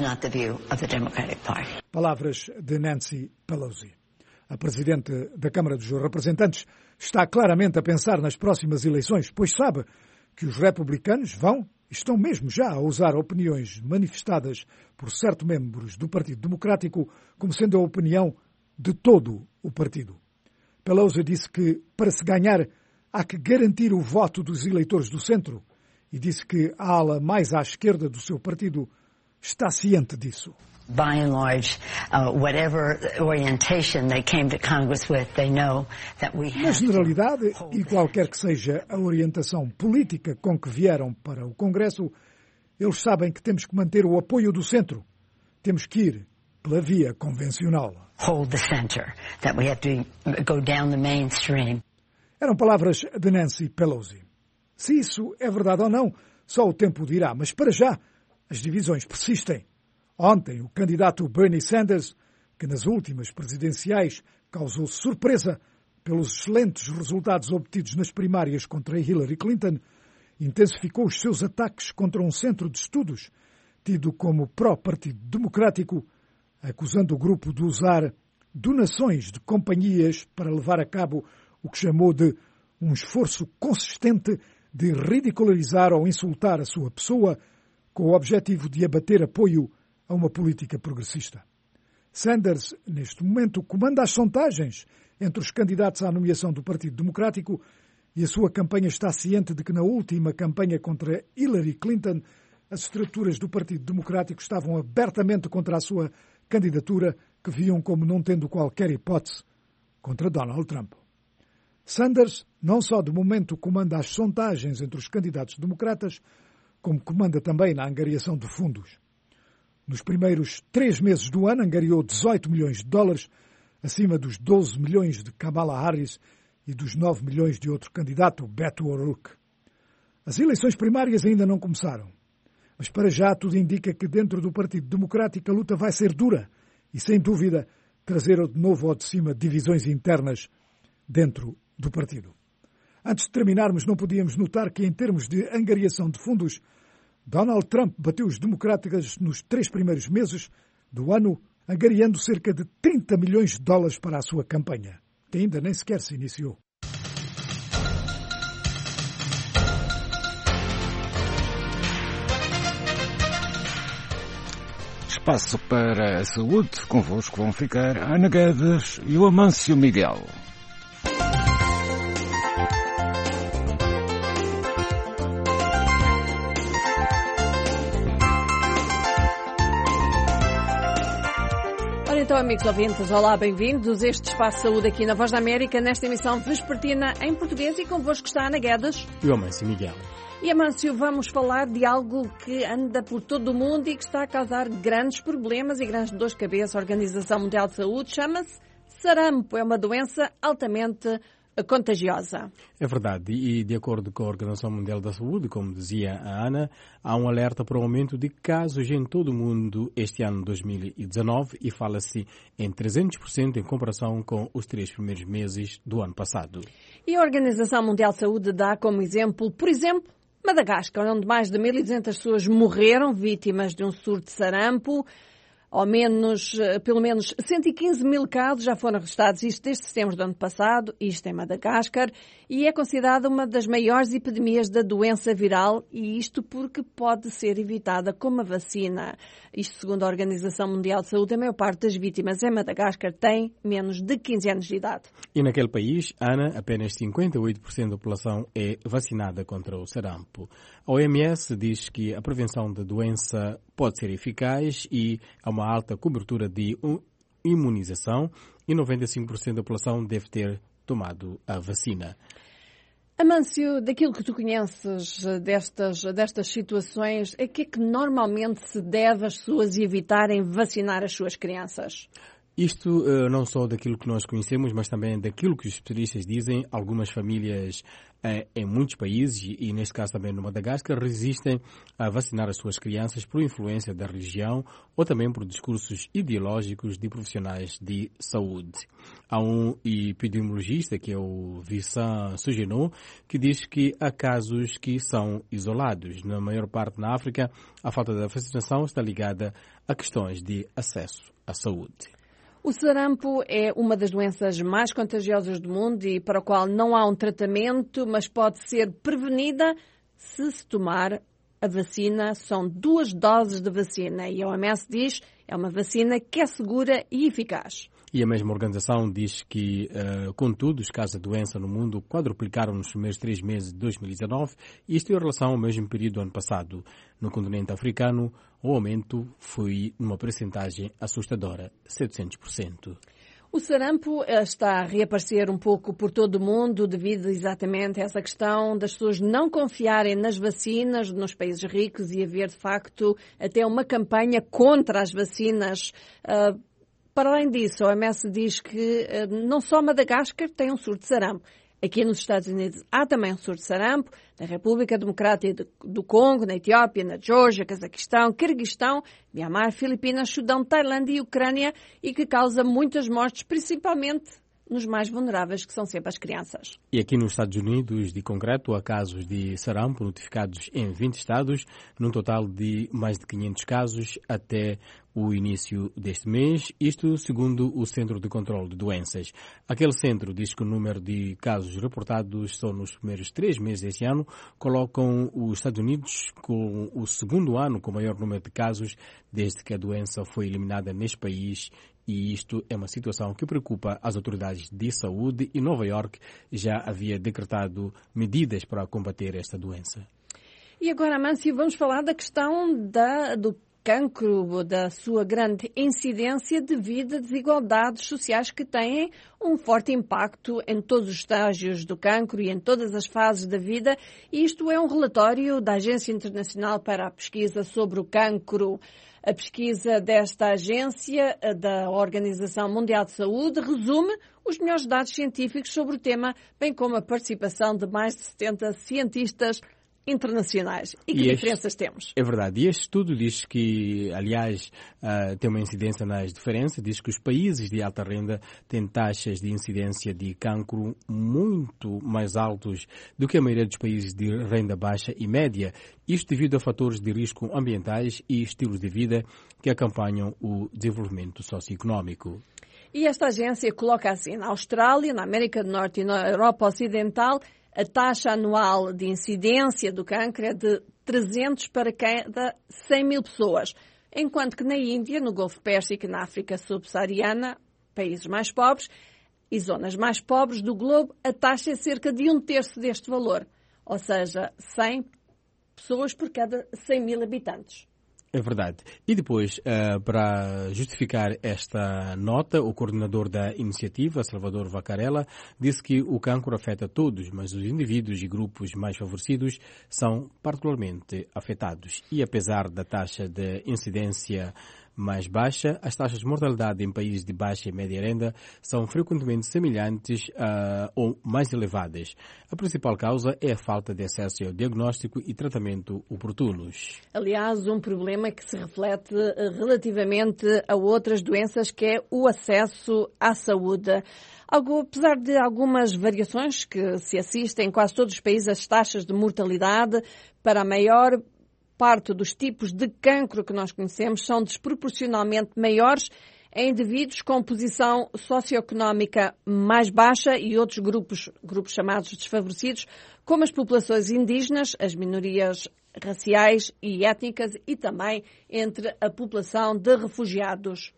Palavras de Nancy Pelosi. A Presidente da Câmara dos Representantes está claramente a pensar nas próximas eleições, pois sabe que os republicanos estão mesmo já a usar opiniões manifestadas por certos membros do Partido Democrático como sendo a opinião de todo o partido. Pelosi disse que, para se ganhar, há que garantir o voto dos eleitores do centro e disse que a ala mais à esquerda do seu partido está ciente disso. By and large, whatever orientation they came to Congress with, they know that we have. Na generalidade, e qualquer que seja a orientação política com que vieram para o Congresso, eles sabem que temos que manter o apoio do centro. Temos que ir pela via convencional. Hold the center, that we have to go down the mainstream. Eram palavras de Nancy Pelosi. Se isso é verdade ou não, só o tempo dirá, mas para já as divisões persistem. Ontem, o candidato Bernie Sanders, que nas últimas presidenciais causou surpresa pelos excelentes resultados obtidos nas primárias contra Hillary Clinton, intensificou os seus ataques contra um centro de estudos tido como pró-Partido Democrático, acusando o grupo de usar donações de companhias para levar a cabo o que chamou de um esforço consistente de ridicularizar ou insultar a sua pessoa com o objetivo de abater apoio a uma política progressista. Sanders, neste momento, comanda as sondagens entre os candidatos à nomeação do Partido Democrático e a sua campanha está ciente de que na última campanha contra Hillary Clinton as estruturas do Partido Democrático estavam abertamente contra a sua candidatura, que viam como não tendo qualquer hipótese contra Donald Trump. Sanders não só de momento comanda as sondagens entre os candidatos democratas, como comanda também na angariação de fundos. Nos primeiros 3 meses do ano, angariou $18 milhões, acima dos 12 milhões de Kamala Harris e dos 9 milhões de outro candidato, Beto O'Rourke. As eleições primárias ainda não começaram, mas para já tudo indica que dentro do Partido Democrático a luta vai ser dura e, sem dúvida, trazer de novo ao de cima divisões internas dentro do partido. Antes de terminarmos, não podíamos notar que, em termos de angariação de fundos, Donald Trump bateu os democratas nos 3 primeiros meses do ano, angariando cerca de $30 milhões para a sua campanha, que ainda nem sequer se iniciou. Espaço para a saúde. Convosco vão ficar a Ana Guedes e o Amâncio Miguel. Então, amigos ouvintes, olá, bem-vindos a este Espaço de Saúde aqui na Voz da América, nesta emissão vespertina em português, e convosco está a Ana Guedes e o Amâncio Miguel. E, Amâncio, vamos falar de algo que anda por todo o mundo e que está a causar grandes problemas e grandes dores de cabeça. A Organização Mundial de Saúde chama-se sarampo. É uma doença altamente contagiosa. É verdade, e de acordo com a Organização Mundial da Saúde, como dizia a Ana, há um alerta para o aumento de casos em todo o mundo este ano 2019 e fala-se em 300% em comparação com os 3 primeiros meses do ano passado. E a Organização Mundial de Saúde dá como exemplo, por exemplo, Madagascar, onde mais de 1.200 pessoas morreram vítimas de um surto de sarampo. Pelo menos 115 mil casos já foram registrados, isto desde setembro do ano passado, isto em Madagascar, e é considerada uma das maiores epidemias da doença viral, e isto porque pode ser evitada com uma vacina. Isto segundo a Organização Mundial de Saúde, a maior parte das vítimas em Madagascar tem menos de 15 anos de idade. E naquele país, Ana, apenas 58% da população é vacinada contra o sarampo. A OMS diz que a prevenção da doença pode ser eficaz e há uma alta cobertura de imunização e 95% da população deve ter tomado a vacina. Amâncio, daquilo que tu conheces destas situações, a que é que normalmente se deve as pessoas evitarem vacinar as suas crianças? Isto não só daquilo que nós conhecemos, mas também daquilo que os especialistas dizem. Algumas famílias em muitos países, e neste caso também no Madagascar, resistem a vacinar as suas crianças por influência da religião ou também por discursos ideológicos de profissionais de saúde. Há um epidemiologista, que é o Vincent Sugenot, que diz que há casos que são isolados. Na maior parte na África, a falta da vacinação está ligada a questões de acesso à saúde. O sarampo é uma das doenças mais contagiosas do mundo e para a qual não há um tratamento, mas pode ser prevenida se tomar a vacina. São 2 doses de vacina e a OMS diz que é uma vacina que é segura e eficaz. E a mesma organização diz que, contudo, os casos de doença no mundo quadruplicaram nos primeiros 3 meses de 2019, isto em relação ao mesmo período do ano passado. No continente africano, o aumento foi numa percentagem assustadora, 700%. O sarampo está a reaparecer um pouco por todo o mundo devido exatamente a essa questão das pessoas não confiarem nas vacinas nos países ricos e haver, de facto, até uma campanha contra as vacinas. Para além disso, a OMS diz que não só Madagascar tem um surto de sarampo. Aqui nos Estados Unidos há também um surto de sarampo, na República Democrática do Congo, na Etiópia, na Geórgia, Cazaquistão, Quirguistão, Mianmar, Filipinas, Sudão, Tailândia e Ucrânia, e que causa muitas mortes, principalmente nos mais vulneráveis, que são sempre as crianças. E aqui nos Estados Unidos, de concreto, há casos de sarampo notificados em 20 estados, num total de mais de 500 casos até o início deste mês, isto segundo o Centro de Controlo de Doenças. Aquele centro diz que o número de casos reportados só nos primeiros 3 meses deste ano colocam os Estados Unidos com o segundo ano com o maior número de casos desde que a doença foi eliminada neste país. E isto é uma situação que preocupa as autoridades de saúde e Nova York já havia decretado medidas para combater esta doença. E agora, Amâncio, vamos falar da questão do cancro, da sua grande incidência devido a desigualdades sociais que têm um forte impacto em todos os estágios do cancro e em todas as fases da vida. Isto é um relatório da Agência Internacional para a Pesquisa sobre o Cancro. A pesquisa desta agência, da Organização Mundial de Saúde, resume os melhores dados científicos sobre o tema, bem como a participação de mais de 70 cientistas internacionais. E que diferenças temos? É verdade. E este estudo diz que, aliás, tem uma incidência nas diferenças. Diz que os países de alta renda têm taxas de incidência de cancro muito mais altos do que a maioria dos países de renda baixa e média. Isto devido a fatores de risco ambientais e estilos de vida que acompanham o desenvolvimento socioeconómico. E esta agência coloca assim, na Austrália, na América do Norte e na Europa Ocidental, a taxa anual de incidência do cancro é de 300 para cada 100 mil pessoas, enquanto que na Índia, no Golfo Pérsico e na África subsaariana, países mais pobres e zonas mais pobres do globo, a taxa é cerca de 1/3 deste valor, ou seja, 100 pessoas por cada 100 mil habitantes. É verdade. E depois, para justificar esta nota, o coordenador da iniciativa, Salvador Vacarella, disse que o cancro afeta todos, mas os indivíduos e grupos mais favorecidos são particularmente afetados. E apesar da taxa de incidência mais baixa, as taxas de mortalidade em países de baixa e média renda são frequentemente semelhantes ou mais elevadas. A principal causa é a falta de acesso ao diagnóstico e tratamento oportunos. Aliás, um problema que se reflete relativamente a outras doenças, que é o acesso à saúde. Apesar de algumas variações que se assistem em quase todos os países, as taxas de mortalidade para a maior parte dos tipos de cancro que nós conhecemos são desproporcionalmente maiores em indivíduos com posição socioeconómica mais baixa e outros grupos chamados desfavorecidos, como as populações indígenas, as minorias raciais e étnicas e também entre a população de refugiados.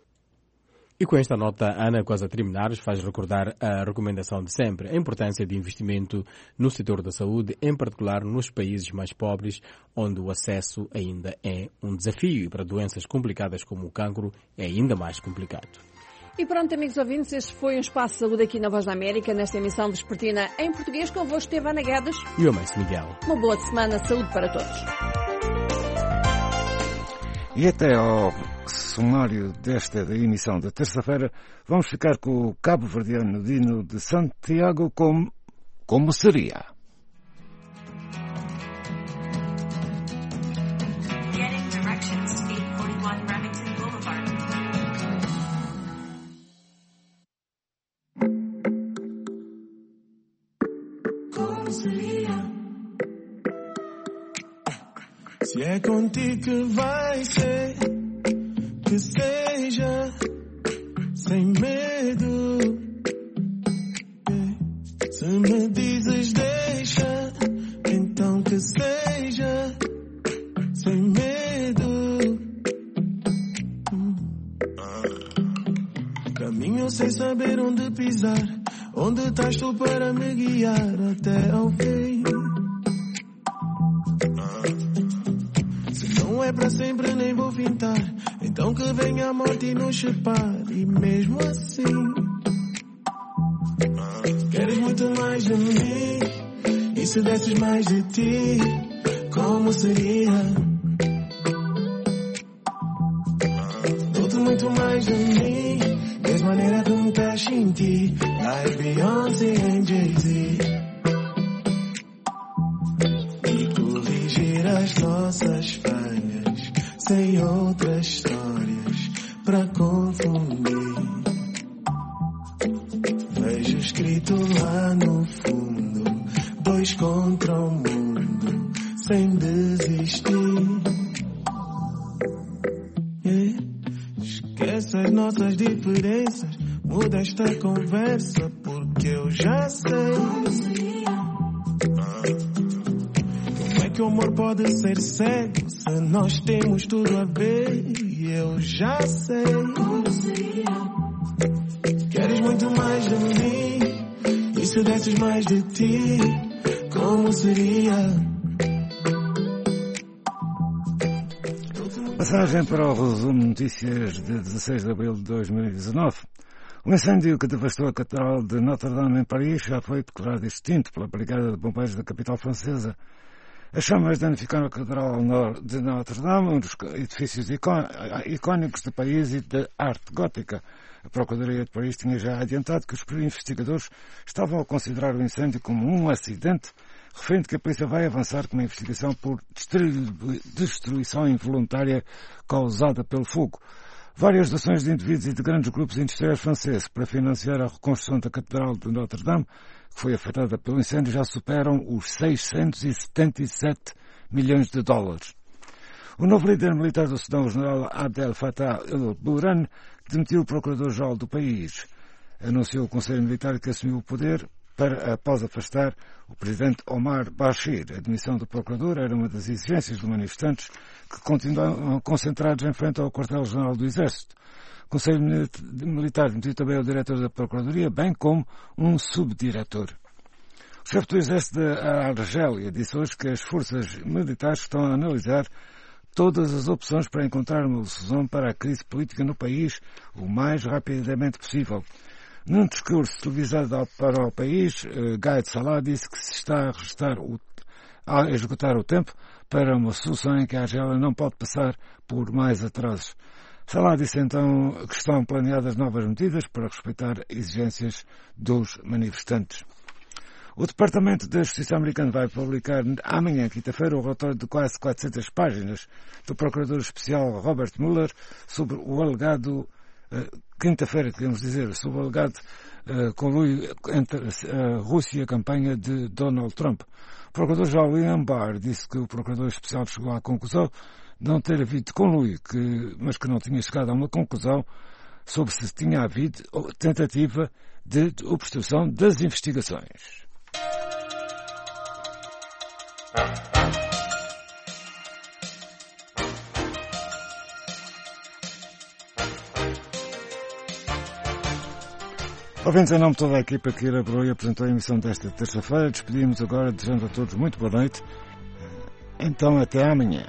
E com esta nota, Ana, quase a terminar, faz recordar a recomendação de sempre, a importância de investimento no setor da saúde, em particular nos países mais pobres, onde o acesso ainda é um desafio e para doenças complicadas como o cancro é ainda mais complicado. E pronto, amigos ouvintes, este foi um Espaço de Saúde aqui na Voz da América, nesta emissão vespertina em português, convosco esteve Ana Guedes e o Amâncio Miguel. Uma boa semana, saúde para todos. E até ao sumário da emissão da terça-feira, vamos ficar com o cabo-verdiano Dino de Santiago como seria. Getting directions, 841 Remington Boulevard. Como seria? Se é contigo que vai ser, que seja sem medo. Se me dizes deixa, então que seja sem medo. Caminho sem saber onde pisar, onde estás tu para me guiar até ao fim. Não é para sempre, nem vou fintar. Então que venha a morte e nos separe. E mesmo assim queres muito mais de mim. E se desses mais de ti, como seria? Dou-te muito mais de mim. Mesma maneira que me estás sem ti. Like Beyoncé e Jay-Z. E corrigir as nossas falhas sem outras histórias pra confundir. Vejo escrito lá no fundo, 2 contra o mundo, sem desistir. Esquece as nossas diferenças, muda esta conversa, porque eu já sei. Como é que o amor pode ser cego se nós temos tudo a ver? E eu já sei. Queres muito mais de mim. E se desses mais de ti, como seria? Passagem para o resumo de notícias de 16 de abril de 2019. O incêndio que devastou a Catedral de Notre-Dame em Paris já foi declarado extinto pela Brigada de Bombeiros da capital francesa. As chamas danificaram a Catedral de Notre-Dame, um dos edifícios icónicos do país e da arte gótica. A Procuradoria de Paris tinha já adiantado que os investigadores estavam a considerar o incêndio como um acidente, referindo que a polícia vai avançar com uma investigação por destruição involuntária causada pelo fogo. Várias doações de indivíduos e de grandes grupos industriais franceses para financiar a reconstrução da Catedral de Notre-Dame, que foi afetada pelo incêndio, já superam os 677 milhões de dólares. O novo líder militar do Sudão, o general Abdel Fattah el-Burhan, demitiu o procurador-geral do país. Anunciou o Conselho Militar que assumiu o poder após afastar o presidente Omar Bashir. A demissão do procurador era uma das exigências dos manifestantes que continuam concentrados em frente ao quartel-general do Exército. O Conselho Militar demitiu também o diretor da Procuradoria, bem como um subdiretor. O chefe do Exército da Argélia disse hoje que as forças militares estão a analisar todas as opções para encontrar uma solução para a crise política no país o mais rapidamente possível. Num discurso televisado para o país, Gaid Salah disse que se está a esgotar o tempo para uma solução em que a Argélia não pode passar por mais atrasos. Salah disse então que estão planeadas novas medidas para respeitar exigências dos manifestantes. O Departamento da Justiça americano vai publicar amanhã, quinta-feira, o relatório de quase 400 páginas do Procurador Especial Robert Mueller sobre o alegado, quinta-feira, queremos dizer, sobre o alegado conluio entre a Rússia e a campanha de Donald Trump. O Procurador-Geral William Barr disse que o Procurador Especial chegou à conclusão de não ter havido conluio, mas que não tinha chegado a uma conclusão sobre se tinha havido tentativa de obstrução das investigações. Ouvintes, em nome de toda a equipa que elaborou e apresentou a emissão desta terça-feira, despedimos agora, desejando a todos muito boa noite. Então, até amanhã.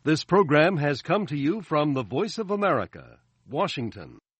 This program has come to you from the Voice of America, Washington.